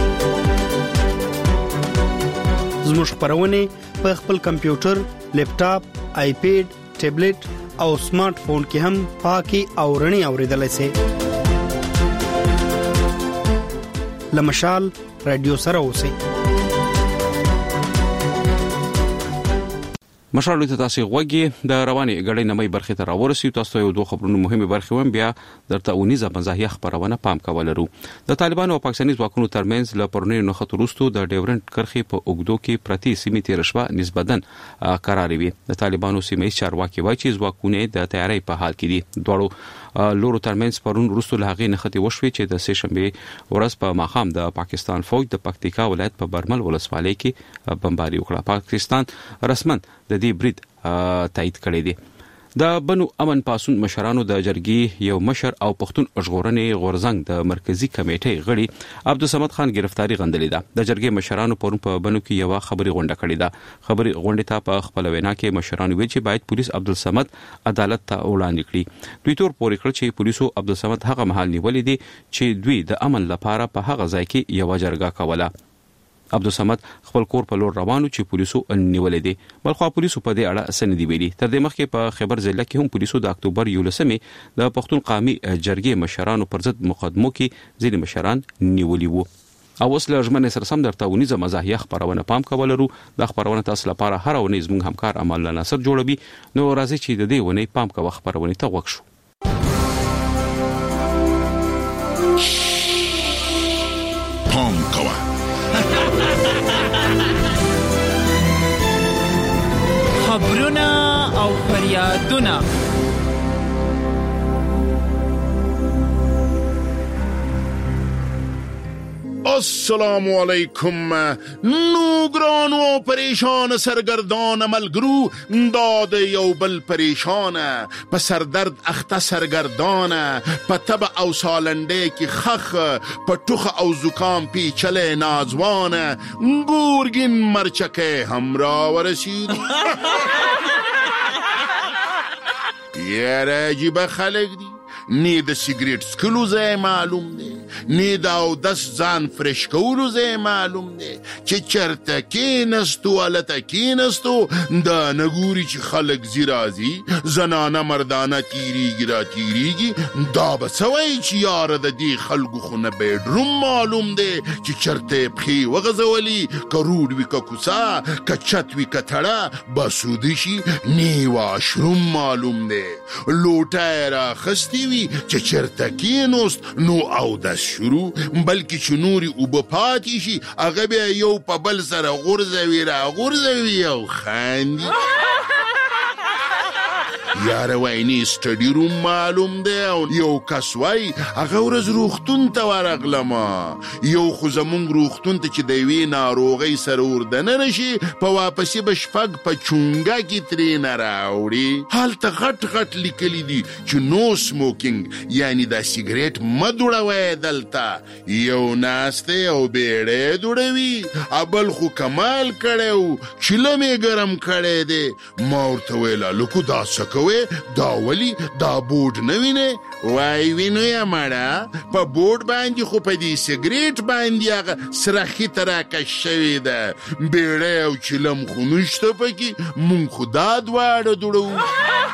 زموږ خبرونه په خپل کمپیوټر، لیپټاپ، آیپیډ، ټابلیټ او سمارټ فون کې هم پاکي او رڼي اوریدلای شئ. لمشال رادیو سره اوسئ. مشرانو ته تاسو غوږی د رواني غړې نمای برخه ته راورسي. تاسو یو دوه خبرونه مهمه برخه وم بیا درته اونیزه مزاحیه خبرونه پام کولرو. د طالبانو او پاکستاني ځواکونو ترمنځ له پرونی نو خطرستو د ډیورنټ کرخي په اوګدو کې پرتی سیمې تیرشوا نسبتاً قرار وي. د طالبانو سیمې چارواکي وایي چې ځواکونه د تیاری په حال کې دي. دوړو لورو ترمنځ پرون وروسته له هغې نختی وشوي چې د سه شنبه ورځ په ماخام د پاکستان فوج د پکتیکا ولایت په برمل ولسوالۍ کې بمباري وکړه. پاکستان رسمن د دې برید تایید کړی دی. د بنو امن پاسون مشرانو د جرګي یو مشر او پښتون ژغورنې غورزنګ د مرکزی کمیټې غړي عبدالصمد خان گرفتاری غندلې ده. د جرګي مشرانو پرون په بنو کې یو خبري غونډه کړې ده. خبري غونډه ته په خپل وینا کې مشرانو ویل چې باید پولیس عبدالصمد عدالت ته وړاندې کړي. دوی تور پورې کړ چې پولیسو عبدالصمد هغه مهال نیولې دي چې دوی د امن لپاره په هغه ځای کې یو جرګه کوله. عبدالصمد خپل کور په لور روانو چې پولیسو نیولې دي. بلخو پولیسو په دې اړه سندې ویلي. تر دې مخکې په خیبر ضلع کې هم پولیسو د اکتوبر 11 د پښتون قومي جرګې مشرانو پر ضد مقدمو کې ځینې مشران نیولي وو. او اوس له ژمنې سره سم درته ونیزه مزاحیه خبرونه پام کولرو. د خبرونه تاسو لپاره هر ونیز موږ همکار عمل ناصر جوړوي. نو راځي چې د دې ونی پام کوه خبرونه ته وښو. پام کوه خبرونه او فریادونه. السلام علیکم. نوگران و پریشان سرگردان ملگرو داد یو بل پریشان په سردرد اخته سرگردان په تب او سالنده کی خخ په ټوخ او زکام پیچل نازوان گورگین مرچکه همرا ورسید. یاره عجیبه خلق دی. نی د سیگریټ سکلو ځای معلوم دی، نی د اودس ځان فرش کولو ځای معلوم دی چې چرته کېنستو هلته کېنستو دا نګوري چې خلک ځي راځي زنانه مردانه تیریږي را تیریږي. دا به څه وایي چې یاره د دې خلکو خو نه بیډروم معلوم دی چې چرته یې پښې وغځولي که روډ وي که کوڅه که چت وي که تړه بسودی شي. نی واشروم معلوم دی، لوټه یې راخستې وي چې چرته کېنوست نو اودس شروع، بلکې چې نورې اوبه پاتې شي هغه بیا یو په بل سره غورځوي را غورځوي او خاندي. یاره ویني سټډي روم معلوم دی او یو کس وای هغه ورځ روغتون ته ورغلمه. یو خو زمونږ روغتون ته چې د یوې ناروغۍ سره وردننه شي په واپسې به شپږ په چونګه کې ترې نه راوړي. هلته غټ غټ لیکلي دي چې نو سموکینګ یعنی دا سیګریټ مه دوړوئ دلته. یو ناست دی او بیړی دوړوي ابل خو کمال کړی و چیلم یې ګرم کړی دی. ما ورته ویله لکو دا څه کوئ دا ولی دا بورډ نه وینئ؟ وای وینو یا مړه په بورډ باندې خو په دې سیګریټ باندې هغه سره خیته راکش شوې ده. بیړی او چیلم خو نشته پکې، مونږ خو دا دواړه دوړو.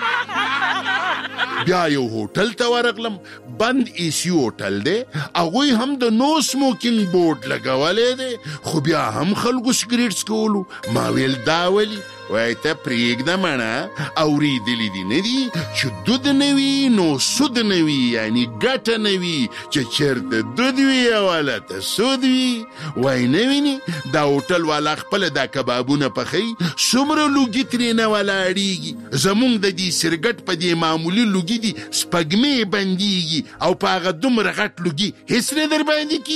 بیا یو هوټل ته ورغلم، بند ایسی هوټل دی، هغوی هم د نو سموکینګ بورډ لګولی دی خو بیا هم خلکو سیګریټ څکولو. ما ویل دا ولی؟ وای ته پرېږده مړه اورېدلي دي نه دي چې دود نه وي نو سود نه وي یعنی ګټه نه وي چې چېرته دود وي او هلته سود وي. وای نه ویني دا هوټل والا خپله دا کبابونه پخوي څومره لوګي ترېنه ولاړېږي. زمونږ د دې سرګټ په دې معمولي لوګي دي سپږمې بندېږي او په هغه دومره غټ لوګي هېڅ نه در باندې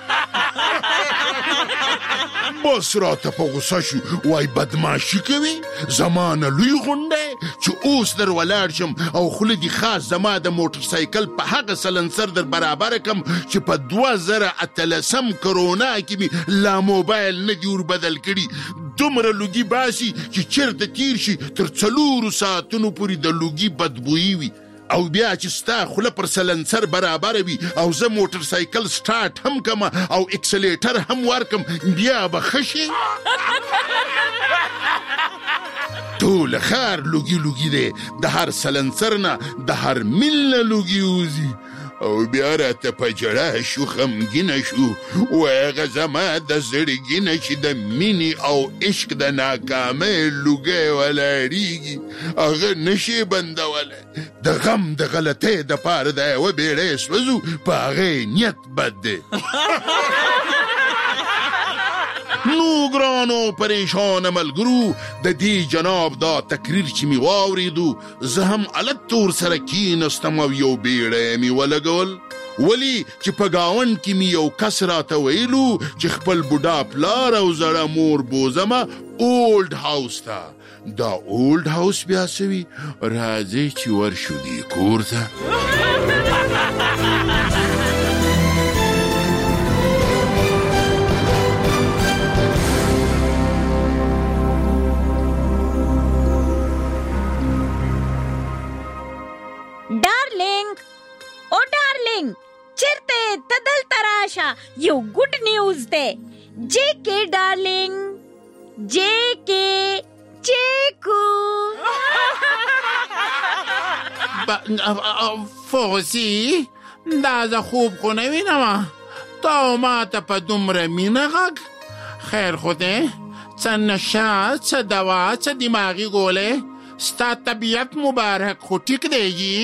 کېږي. بس راته په غوسه شو، وای بدماشي کوي زمانه لوی غونډی چې اوس در ولاړ شم او خوله دي خاص زما د موټر سایکل په هغه سلنسر در برابر کم چې په 2013 کرونا کې مې لا موبایل نه دي ور بدل کړي. دومره لوګي باسي چې چېرته تیر شي تر 4 ساعتونو پورې د لوګي بدبویي وي او بیا چې ستا خوله پر سلنسر برابر وي او زه موټر سایکل سټارټ هم کم او اکسلیټر هم ورکم بیا به ښه شي. ټول ښار لوګي لوګي دی، د هر سلنسر نه د هر میل نه لوګي وځي. او بیا راته په ژړا شو غمګینه شو و هغه زما د زړګي نه چې د مینې او عشق د ناکامۍ لوګی ولاړېږي هغه نشي بندولی د غم د غلطۍ دپاره د یوه بیړۍ سوځو په هغې نیت بد دی نو ګرانو پریشان ملګرو د دې جناب دا تقریر چې می واوریدو زه هم الته ورسره کېناستم او یو بیړی مې ولګول ولی چې په ګاونډ کې مې یو کس راته ویلو چې خپل بوډا پلار او زړه مور بوزمه اولډ هاوس ته دا اولډ هاوس بیا سوي راځئ چې ورشو دې کور ته چرته تدل تراشا یو ګډ نیوز ده جے ډارلینګ چیکو فوزي دا زه خوب خو نه وینم تا ما ته په دومره مینه غږ خیر خو دی څه نشه څه دوا څه دماغي ګولې ستا طبیعت مبارک خو ټیک دیږي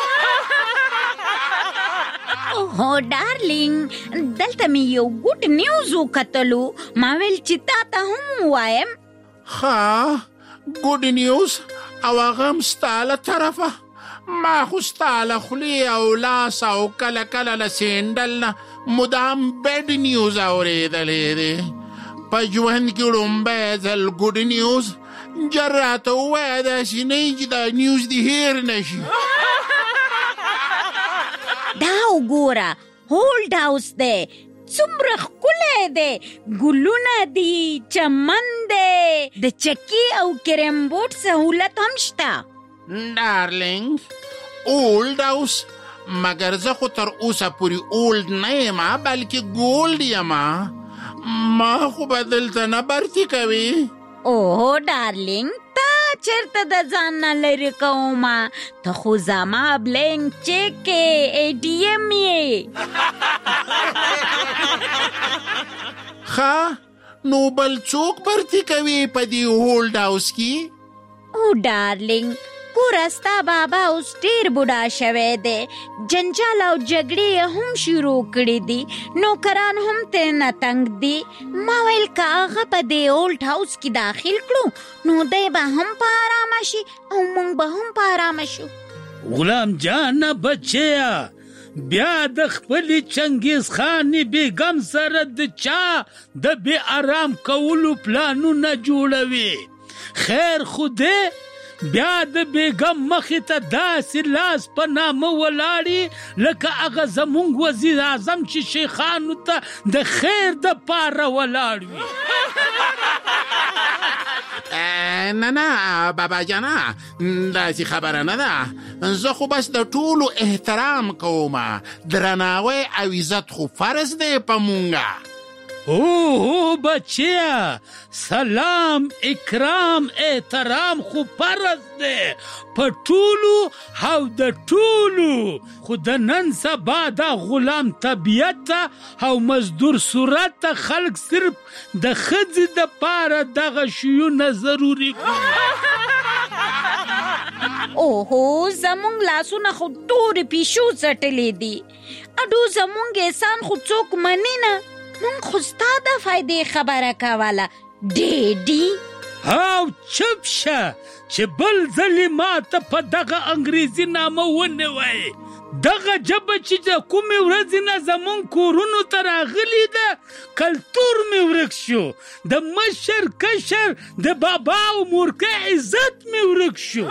هو ډارلینګ دلته مې یو ګډ نیوز وکتلو ما ویل چې تا ته هم وایم ښه ګډ نیوز او هغه هم ستا له طرفه ما خو ستا له خولې او لاس او کله کله له سینډل نه مدام بد نیوز اورېدلی دی په ژوند کې لومبی ځل ګډ نیوز ژر راته ووایه داسې نه چې دا نیوز دې هېر نه شي دا وګوره هولډ هاوس دی څومره ښکلی دی ګلونه دي چمن دی د چکي او کریم بورډ سهولت هم شته ډارلینګ اولډ هاوس مګر زه خو تر اوسه پورې اولډ نه یم بلکې ګولډ یم ما خو به دلته نه برتي کوي اوه ډارلینګ تا چرته د ځان نه لرې کومه ته خو زما بلینک چیک کې ATM یې ښه نو بل څوک برتي کوي په دې هولډ هاوس کې او ډارلینګ ګوره ستا بابا اوس ډېر بوډا شوی دی جنجال او جګړې هم شروع کړي دي نوکران هم ترېنه تنګ دي ما ویل که هغه په دې اولډ هاوس کې داخل کړو نو دی به هم په ارامه شي او موږ به هم په ارامه شو غلام جانه بچیا بیا د خپلې چنګیز خانې بیګم سره د چا د بې ارام کولو پلانونه جوړوي خیر خو دی بیا د بیګم مخې ته داسې لاس په نامه ولاړې لکه هغه زمونږ وزیر اعظم چې شیخانو ته د خیر د پاره ولاړ وي نه بابا جانا داسې خبره نه ده زه خو بس د ټولو احترام کوم درناوی او عزت خو فرض دی په مونږه اوه بچیا سلام اکرام احترام خو فرض دی په ټولو او د ټولو خو د نن سبا دا غلام طبیعت او مزدور صورت خلق صرف د ښځې دپاره دغه شیونه ضروري اوهو زمونږ لاسونه خو تورې پیشو څټلې دي اډو زمونږ احسان خو څوک مني نه مونږ خو ستا د فایدې خبره کوله ډیډي او چپ شه چې بل ځلې ما ته په دغه انګریزي نامه ونیوی دغه ژبه چې د کومې ورځې نه زمونږ کورونو ته راغلې ده کلتور مې ورک شو د مشر کشر د بابا او مورکۍ عزت مې ورک شو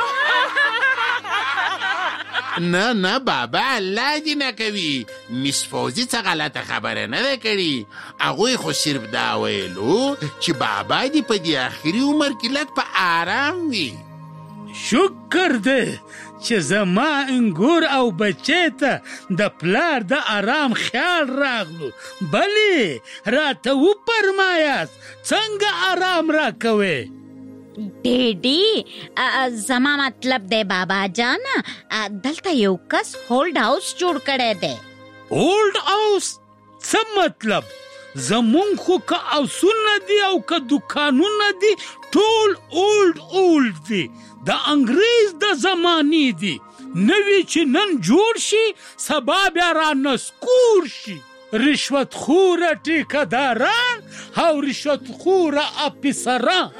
نه بابا الله دې نه کوي مس فوزي څه غلطه خبره نه ده کړې هغوی خو صرف دا ویلو چې بابا دې په دې آخري عمر کې لږ په آرام وي شکر دی چې زما انګور او بچې ته د پلار د آرام خیال راغلو بلې راته وفرمایاست څنګه آرام راکوې ډېډي زما مطلب دی بابا جانا دلته یو کس هولډ هاوس جوړ کړی دی. هولډ هاوس څه مطلب؟ زمونږ خو که اوسونه دي او که دکانونه دي ټول اولډ دي، د انګریز د زمانې دي. نوی چې نن جوړ شي سبا بیا را نسکور شي. رشوت خوره ټیکهداران او رشوت خوره افیسران.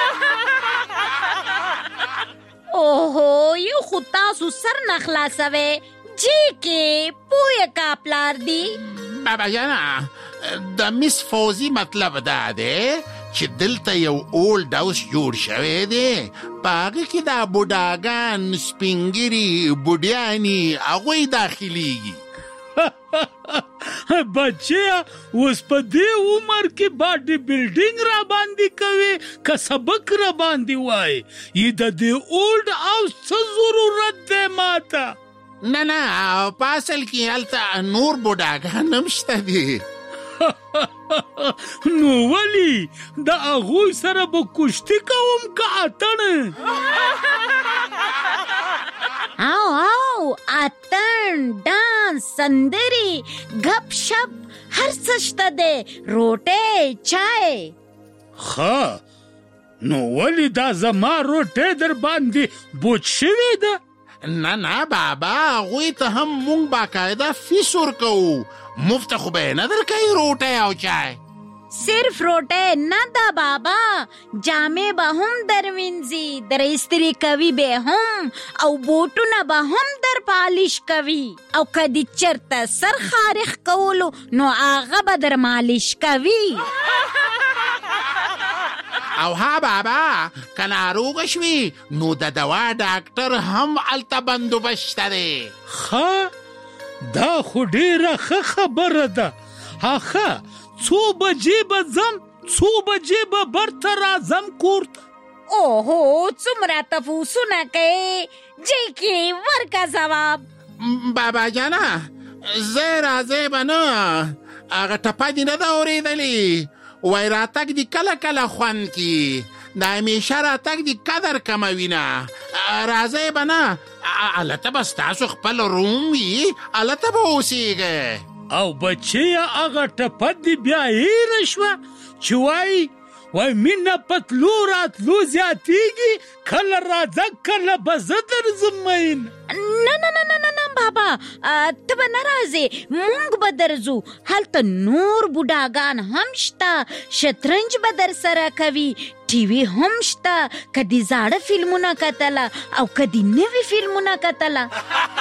اوهو یو خو تاسو سر نه خلاصوئ جی کې پوهه کا پلار دی. بابا جانا د مس فوزي مطلب دا دی چې دلته یو اولډ هاوس جوړ شوی دی، په هغه کې دا بوډاګان سپینګیري بوډیانې هغوی داخلیږي. بچیا اوس په دې عمر کې باډي بلډینګ را باندې کوي که سبق را باندې وای یی د دې اولډ هاوس څه ضرورت دی ماته؟ نه په اصل کې هلته نور بوډاګان هم شته دي. نو ولی د هغوی سره به کشتي کوم که اتڼ؟ او اتڼ ډانس سندري غپ شپ هر څه شته دی، روټۍ چای. ښه نو ولی دا زما روټۍ در باندې بوج شوې ده؟ نه بابا هغوی ته هم مونږ باقاعده فیس ورکوو، مفت خو به یې نه درکوي روټۍ او چای. صرف روټۍ نه ده بابا، جامې به هم در وینځي، در استری کوي به هم او بوټونه به هم در پالیش کوي، او که دې چرته سر خارخ کولو نو هغه به در مالش کوي. او ها بابا که ناروغه شوي نو د دوا ډاکټر هم هلته بندوبست دی. ښه دا خو ډېره ښه خبره ده. ښه څو بجې به ځم، څو بجې به برته راځم کور ته؟ اوهو څومره تفوسونه کوې، جی کې ورکه ځواب. بابا جانا زه راځی به نه، هغه ټپه دې نه ده اورېدلې وای راتګ دې کله کله خوند کی، د همیشه راتګ دې قدر کموي نه. راځی به نه، هلته به ستاسو خپل روم وي، هلته به اوسېږئ. او بچیا هغه ټپه دې بیا هېره شوه چې وای مینه په تلو راتلو زیاتېږي، کله راځه کله به زه درځم مین. نه بابا ته به نه راځې، مونږ به درځو. هلته نور بوډاګان هم شته، شطرنج به در سره کوي، ټي وي هم شته، که دې زاړه فلمونه کتله او که دې نوي فلمونه کتله.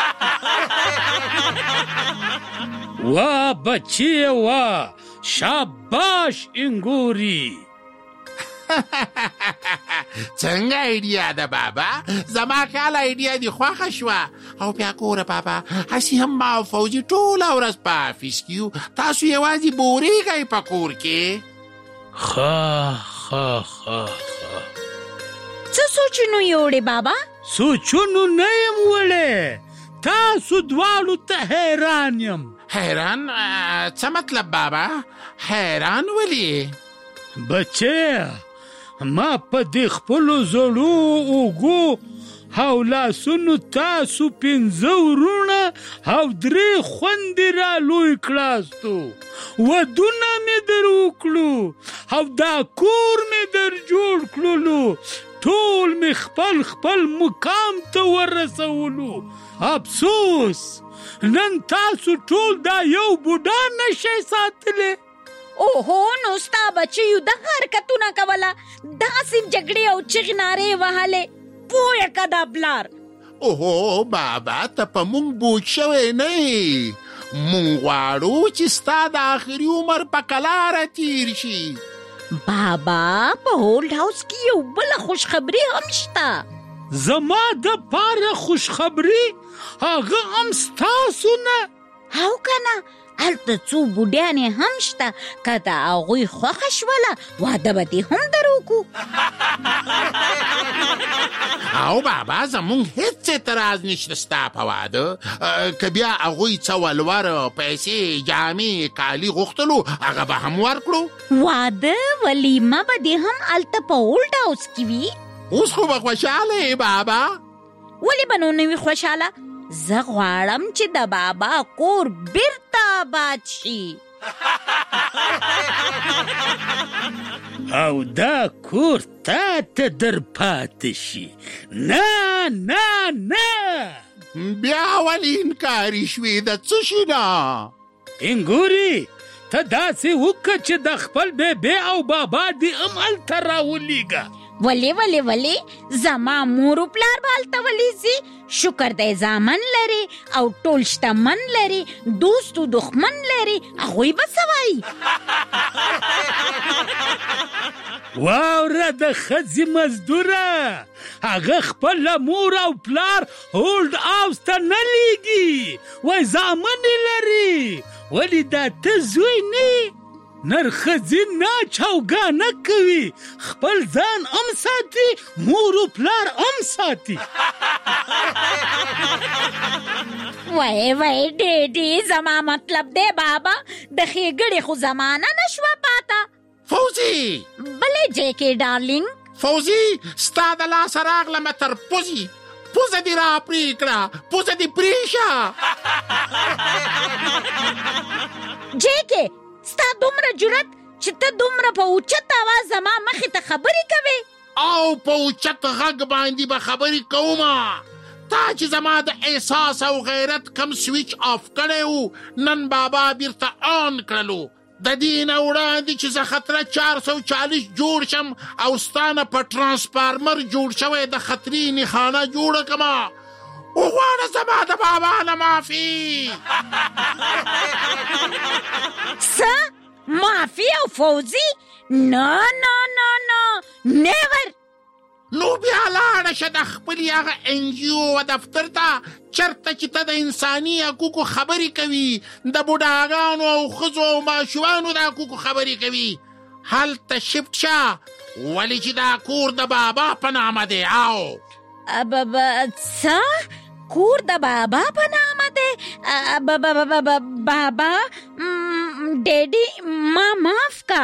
وا بچی وا شاباش انګوري. څنګه ایډیا ده بابا؟ زما خیال ایډیا دې خوښه شوه. او بیا ګوره بابا هسې هم ما او فوزي ټوله ورځ په افیس کې یو، تاسو یوازې بورېږئ په کور کې. ښه څه سوچونه یې وړې بابا؟ سوچونو نه یم وړی، تاسو دواړو ته حیران یم. حیران څه مطلب بابا؟ حیران ولی؟ بچه ما په دې خپلو زړو اوږو او لاسونو تاسو 5 ورونه او 3 خوندې را لوی کړاستو، ودونه مې در وکړو او دا کور مې در جوړ کړلو، ټول مې خپل مقام ته ورسولو. افسوس نن تاسو ټول دا یو بوډا نشئ ساتلی. اوهو نو ستا بچیو دغه حرکتونه کوله، داسې جګړې او چغې نارې وهلې، پوه که دا پلار. اوهو بابا ته په مونږ بوج شوی نه یې، مونږ غواړو چې ستا د آخري عمر په کلاره تیر شي. بابا په هولډ هاوس کې یو بله خوشخبري هم شته. زما د پاره خوشخبري هغه هم ستاسو نه؟ او که نه هلته څو بوډیانې هم شته، که د هغوی خوښه شوله واده به دې هم در وکړو. او بابا زمونږ هیڅ اعتراض نشته ستا په واده، که بیا هغوی څه ولور پیسې جامې کالي غوښتلو هغه به هم ورکړو. واده ولیمه به دې هم هلته په اولډ هاوس کې وي. اوس خو به خوشحاله یې بابا. ولې به نو نه وي خوشحاله؟ زه غواړم چې د بابا کور بیرته آباد شي. او دا کور تا ته در پاتې شي. نه نه نه، بیا ولې انکاري شوې د څه شي نه؟ انګوري ته داسې وکړه چې د خپل بیبي او بابا دې هم هلته راولیږه. ولې زما مور و پلار به هلته ولیږي؟ شکر دی زامن لري او ټول شتمن لري، دوست و دښمن لري، هغوی به څه وایي؟ واوره د ښځې مزدوره، هغه خپله مور او پلار هولډ هاوس ته نه لیږي، وایي زامن یې لري. ولې دا ته زوی نه نرخځي نه چوګانه کوي، خپل ځان هم ساتي، مور و پلار هم ساتي. وای ډېډي، زما مطلب دی بابا د ښېګړې خو زمانه نشوه پاته. فوزي بلې جیکې ډارلینګ، فوزي ستا د لاسه راغلمه تر پوزي، پوزه دې را پرې کړه، پوزه دې پرېشه. جیکې ستا دومره جرأت چې ته دومره په اوچت آواز زما مخې ته خبرې کوې؟ او په اوچت غږ باندې به خبرې کومه. تا چې زما د احساس او غیرت کم سویچ آف کړی و، نن بابا بیرته آن کړلو. د دې نه وړاندې چې زه خطره 440 جوړ شم او ستا نه په ټرانسفارمر جوړ شوی د خطرې نښانه جوړه کړمه، وغواړه زما د بابا نه معافي. څه؟ معافي او فوزي؟ نه نه نه نه، نیور. نو بیا لاړه شه د خپلې هغه NGO دفتر ته چېرته چې ته د انساني حقوقو خبرې کوي، د بوډاګانو او ښځو او ماشومانو د حقوقو خبرې کوي. هلته شفت شه، ولې چې دا کور د بابا په نامه دی. او څه؟ کور د بابا په نامه دی؟ بابا ډیډي ما معاف کا.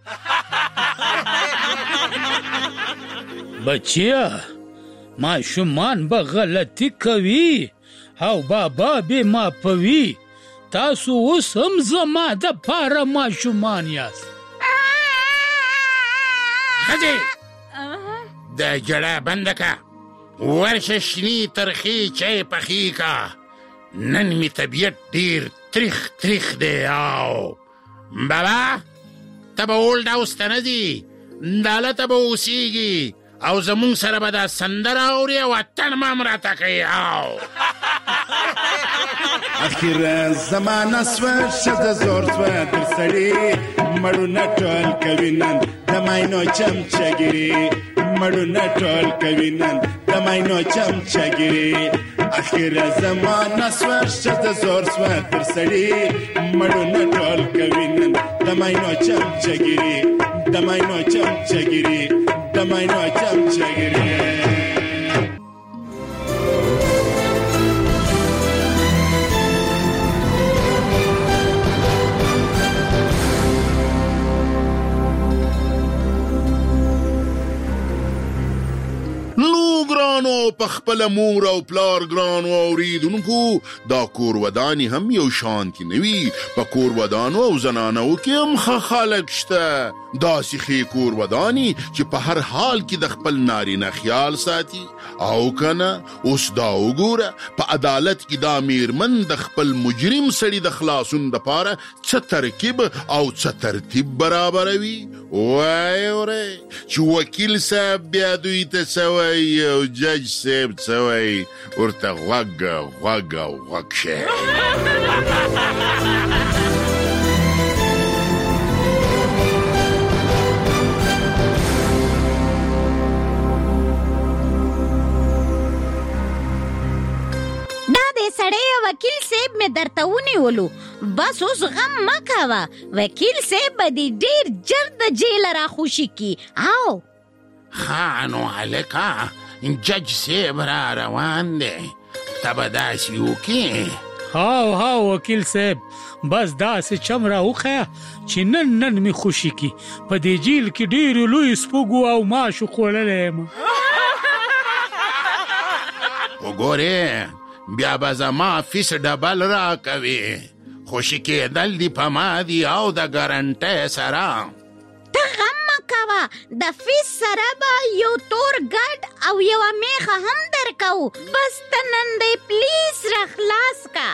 بچیا ماشومان به غلطي کوي او بابا به معافوي. تاسو اوس هم زما د پاره ماشومان یاست. ښځې د جړه بنده که، ورشه شنې ترخې چای پخې که، نن مې طبیعت ډېر تریخ دی. او بابا ته به اولډ هاوس ته نه ځې، دالته به اوسېږي او زمونږ سره به دا سندره اوري او اتڼ به هم راته کوي. او اخیره زمانه سوه ښځه زور سوه تر سړي، مړونه ټول کوي نن د ماینو چمچګیري، مړونه ټول کوي نن د ماینو چمچګیري. اخیره زمانه سوه ښځه زور سوه تر سړي، مړونه ټول کوي نن د ماینو چمچګیري، د ماینو چمچګیري، د ماینو چمچګیري. ګرانو په خپله مور او پلار ګرانو اوریدونکو، دا کور ودانې هم یو شانتي نه وي. په کور ودانو او زنانو کې هم ښه خلک شته، داسې ښې کور ودانې چې په هر حال کې د خپل نارینه خیال ساتي. او کنه اوس دا وګوره، په عدالت کې دا میرمن د خپل مجرم سړي د خلاصون دپاره څه ترکیب او څه ترتیب برابروي. وای وره چې وکیل صاحب بیا دوی ته څه وایي او جج صاحب څه وایي، ورته غوږ شه. سړی وکیل صاحب مې درته ونیولو. بس اوس غم مه کوه، وکیل صاحب به دې ډېر ژر د جیله راخوشي کي. او ښه نو هلکه جج صاحب را روان دی، ته به داسې وکړې. هاو وکیل صاحب، بس داسې چم را وښیه چې نن مې خوشي کی. په دې جیل کې ډېرې لوی سپوږو او ماشو خوړلی یم. وګورې بیا به زما فیس ډبل را کوي. خوشي کېدل دي په ما دي او د ګارنټۍ سره. ته غم مه کوه، د فیس سره به یو تور ګډ او یوه میخه هم درکوو. بس ته نن دی پلیز را خلاص کا.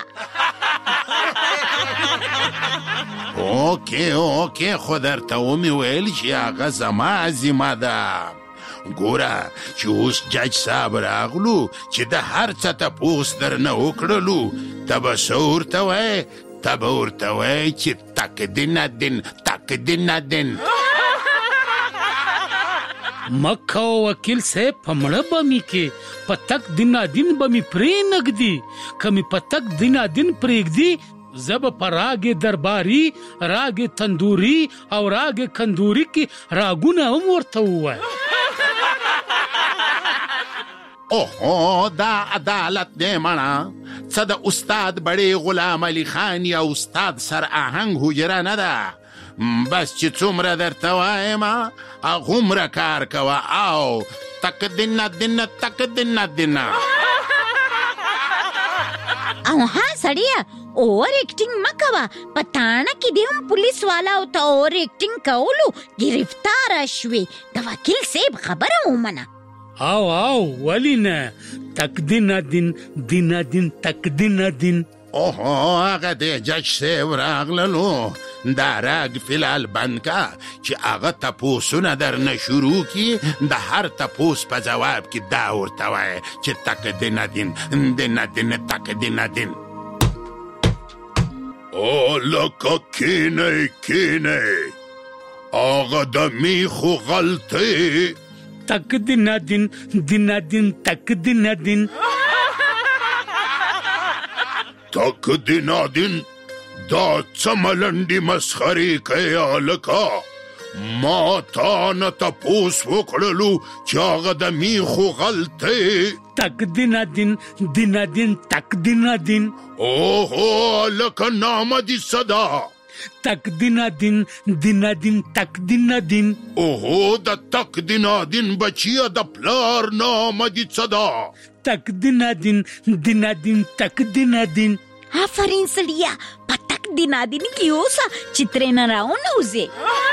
اوکې خو درته ومې ویل چې هغه زما ذمه ده. ګوره چې اوس جج صاحب راغلو چې د هر څه تپوس درنه وکړلو، ته به څه ورته وایې؟ ته به ورته وایې چې تک دین دین. مکه وکیل صاحب، په مړه به مې کې په تک دین به مې پرې نږدي. که مې په تک دین پرېږدي، زه به په راګې درباري، راګې تندوري او راګې کندوري کې راګونه هم ورته ووایم. اوهو دا عدالت دی مړه، څه د استاد بړې غلام علي خان یا استاد سر آهنګ حجره نه ده. بس چې څومره درته وایم هغومره کار کوه او تک دین. او ها سړیه، اوور ایکټینګ مه کوه. په تاڼه کې دې هم پولیس والا او ته اوور ایکټینګ کولو ګرفتاره شوې. د وکیل صاحب خبره ومنه. او ولی نه؟ تک دین تک دین. اوهو هغه دی جج صاحب راغللو. دا راګ فلال بند کا چې هغه تپوسونه درنه شروع کی. د هر تپوس په جواب کې دا ورته وایي چې تک دین تک دین. او لکه کینی هغه د میخو غلطی. تک دین تک دین. تک دین دا څه ملنډې مسخرې کوې هلکه؟ ما تا نه تپوس وکړلو چې هغه د میخو غلطی. تک دین تک دین. اوهو هلکه نامه دې څه ده؟ تک دین تک دین. اوهو د تک دین بچیه د پلار نامه دې څه ده؟ تک دین تک دین. آفرین سړیه، په تک دین کې اوسه چې ترېنه راونوځې.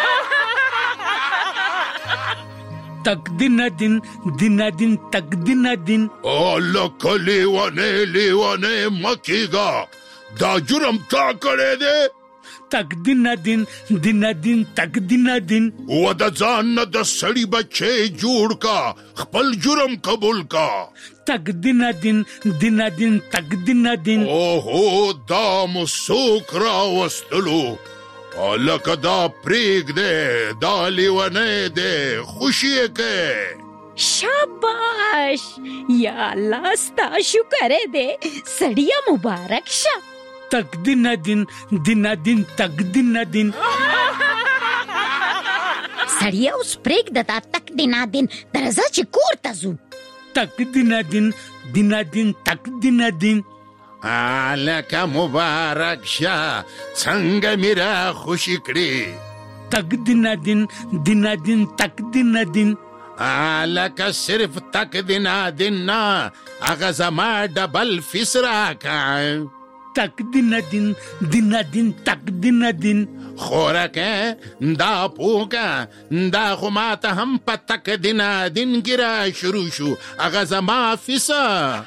تک دین تک دین. لکه لیوانې مه کېږه، دا جرم تا کړی دی. تک دین تک دین. و د ځان نه د سړي بچی جوړ کا، خپل جرم قبول کا. تک دین تک دین. اوهو دا مو څوک راوستلو؟ لکه دا پرېږدی، دا لیونی دی، خوشي یې کې. شاباش، یا الله ستا شکر دی. سړیه مبارک شه. تک دین تک دین. سړیه اوس پرېږده دا تک دین، درځه چې کور ته ځو. تک دین تک دین. لکه مبارک شه، څنګه مې را خوشي کړې. تک دین تک دین. لکه صرف تک دین نه، هغه زما ډبل فیس راکړه. تک دین تک دین. خورکه دا پوکه، دا خو ماته هم په تک دین ګیره شروع شو. هغه زما فیسه.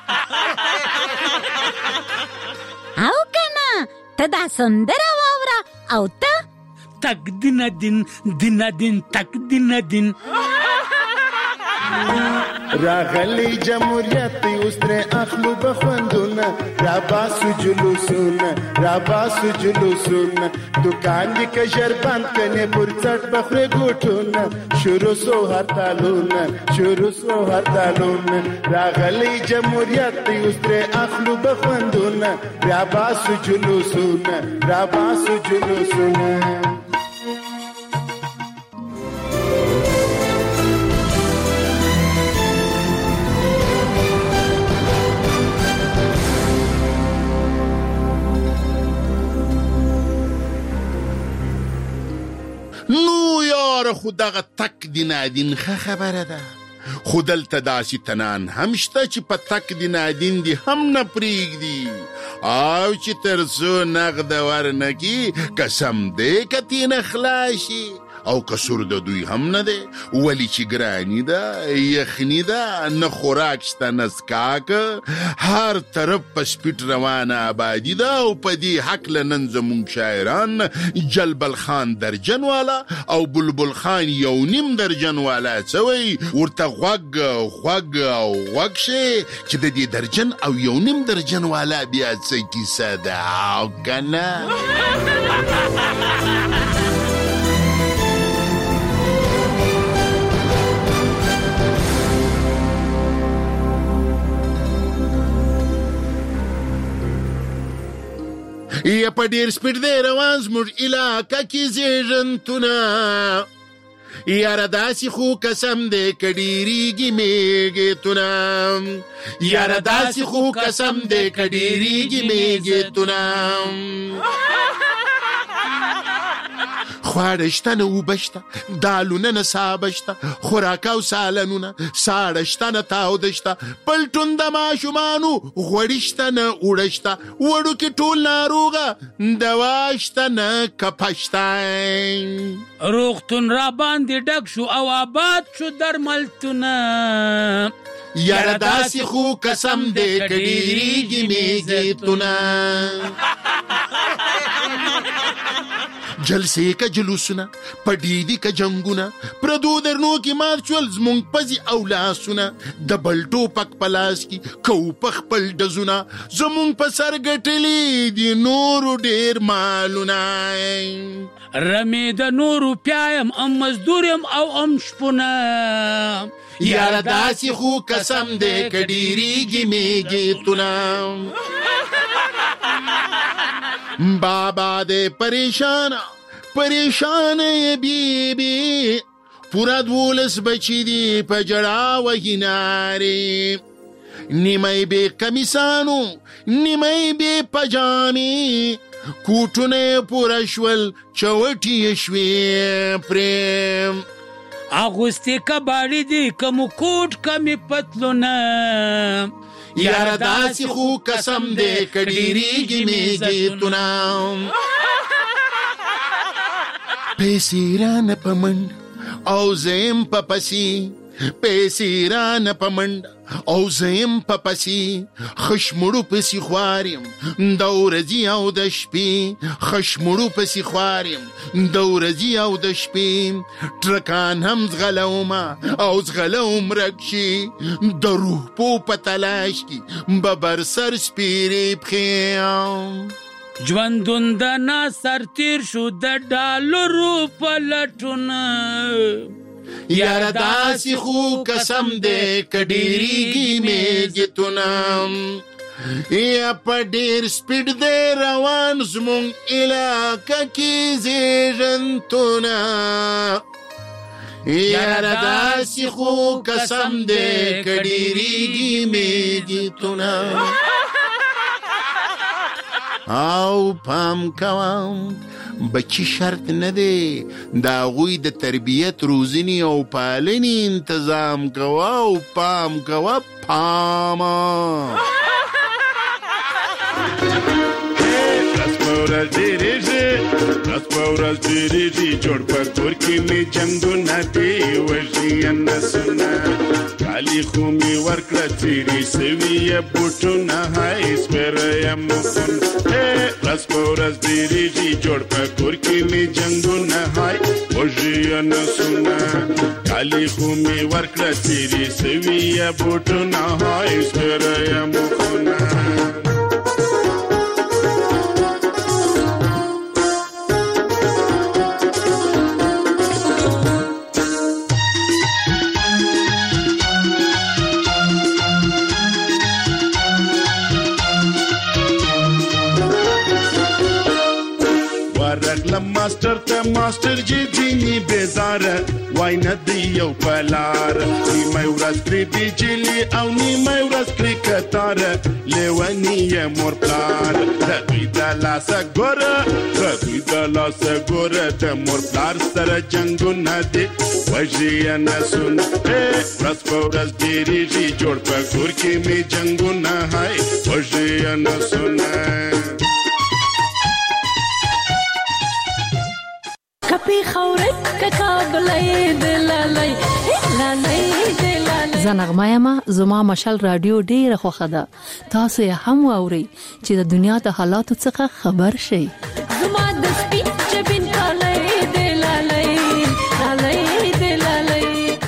او کنه ته دا سندره واوره او ته تک دین تک دین. راغلی جمهوریت اوس ترې اخلو بخوندونه راباسو جلوسونه راباسو جلوسونه دکان دې که ژر بند کنې پر څټ بخورې ګوټونه شروع سو هرتالونه شروع سو هرتالونه راغلی جمهوریت اوس ترې اخلو بخوندونه راباسو جلوسونه راباسو جلوسونه نو یاره خو دغه تک دی نادین خبره ده خو دلته داسې تنان هم شته چې په تک دی نادین دی هم نه پرېږدي او چې تر څو نغد ورنکي قسم دی که تینه خلاصي او کسور د دوی هم نه دی ولی چې ګرانی ده یخنی ده نه خوراک شته نه څښاک هر طرف په سپیټ روانه آبادي ده او په دې هکله نن زموږ شاعران جلبل خان درجن والا او بلبل خان یو نیم درجن والا څوی ورته غوږ او غوږ شي چې د دې درجن او یو نیم درجن والا بیا څه کیسه ده او کنه یا په ډیر سپیډ دی روان زموږ علاقه کې زیږنتونه یاره داسې خو قسم دی که ډېرېږي میږتونه یاره داسې خو قسم دی که ډېرېږي میږتونه خواړه شته نه اوبه شته دالونه نه سابه شته خوراک او سالنونه ساړه شته نه تاوده شته پلټون د ماشومانو غوړي شته نه اوړه شته وړوکي ټول ناروغه دوا شته نه کپه شته روغتون را باندې ډک شو او آباد شو درملتونه یاره داسې خو قسم دی که ډېرېږي میږتونه جلسې که جلوسونه پډیدي که جنګونه پردو درنو کې مات شول زموږ پزي او لاسونه د بل ټوپک په لاس کې کو په خپل ډزونه زموږ په سر ګټلي دي نورو ډېر مالونه رمې د نورو پیایم ام مزدور یم او ام شپونه یاره داسې خو قسم دی که ډېرېږي میږتونه بابا دې پریشانه یې بیبي پوره 12 بچي دي په جړا وهي نارې نیمه یې بې کمیسانو نیمه یې بې پجامې کوټونه یې پوره شول چوټې یې شوې پرې اغوستې کباړې دي که مو کوټ کمې پتلونه یاره داسې خو قسم دی که ډېرېږي میږتونه پیسې رانه په منډه او زه یم په پسې پیسې رانه په منډه او زه یم په پسې خشمړو پسې خوار یم د ورځې او د شپې خشمړو پسې خوار یم د ورځې او د شپې ټرکان هم زغلومه او زغلوم رکشي د روح په تلاش کې ببر سر سپیرې پښې ژوندون د ناصر تیر شو د ډالرو په لټونه یاره داسې خو قسم دی که ډېرېږي میږتونه یا په ډېر سپیډ دی روان زموږ علاقه کې زیږنتونه یاره داسې خو قسم دی که ډېرېږي میږتونه او پام کوم بچی شرط نه دی د هغوی د تربیت روزنې او پالنې انتظام کوه او پام کوه پاما ورځ ډېرېږي جوړ په کور کې مې جنګونه دي وژني نسونه کالی خو می ورکړه تیری سوي بوټونه هاي سپریم مخون رس پورس دیریږي جوړ په کور کې می جنگونه هاي وژین سونه کالی خو می ورکړه تیری سوي بوټونه هاي سپریم مخون ماستر ته ماستر جی دینی بیزار وای ندی یو پلار نیمه ورځ کړی بجلی او نیمه ورځ کړی کتار لیونی مور پلار دوی د لاسه ګوره د مور پلار سره جنگونه دي وژین سن ورځ په ورځ ډیریږي جوړ په کور کې می جنگونه هاي وژین سن کپی خورک کابلای دلالای زنغمه یم زما مشال رادیو ډیره خوښه ده تاسو یې هم واورئ چې د دنیا د حالاتو څخه خبر شئ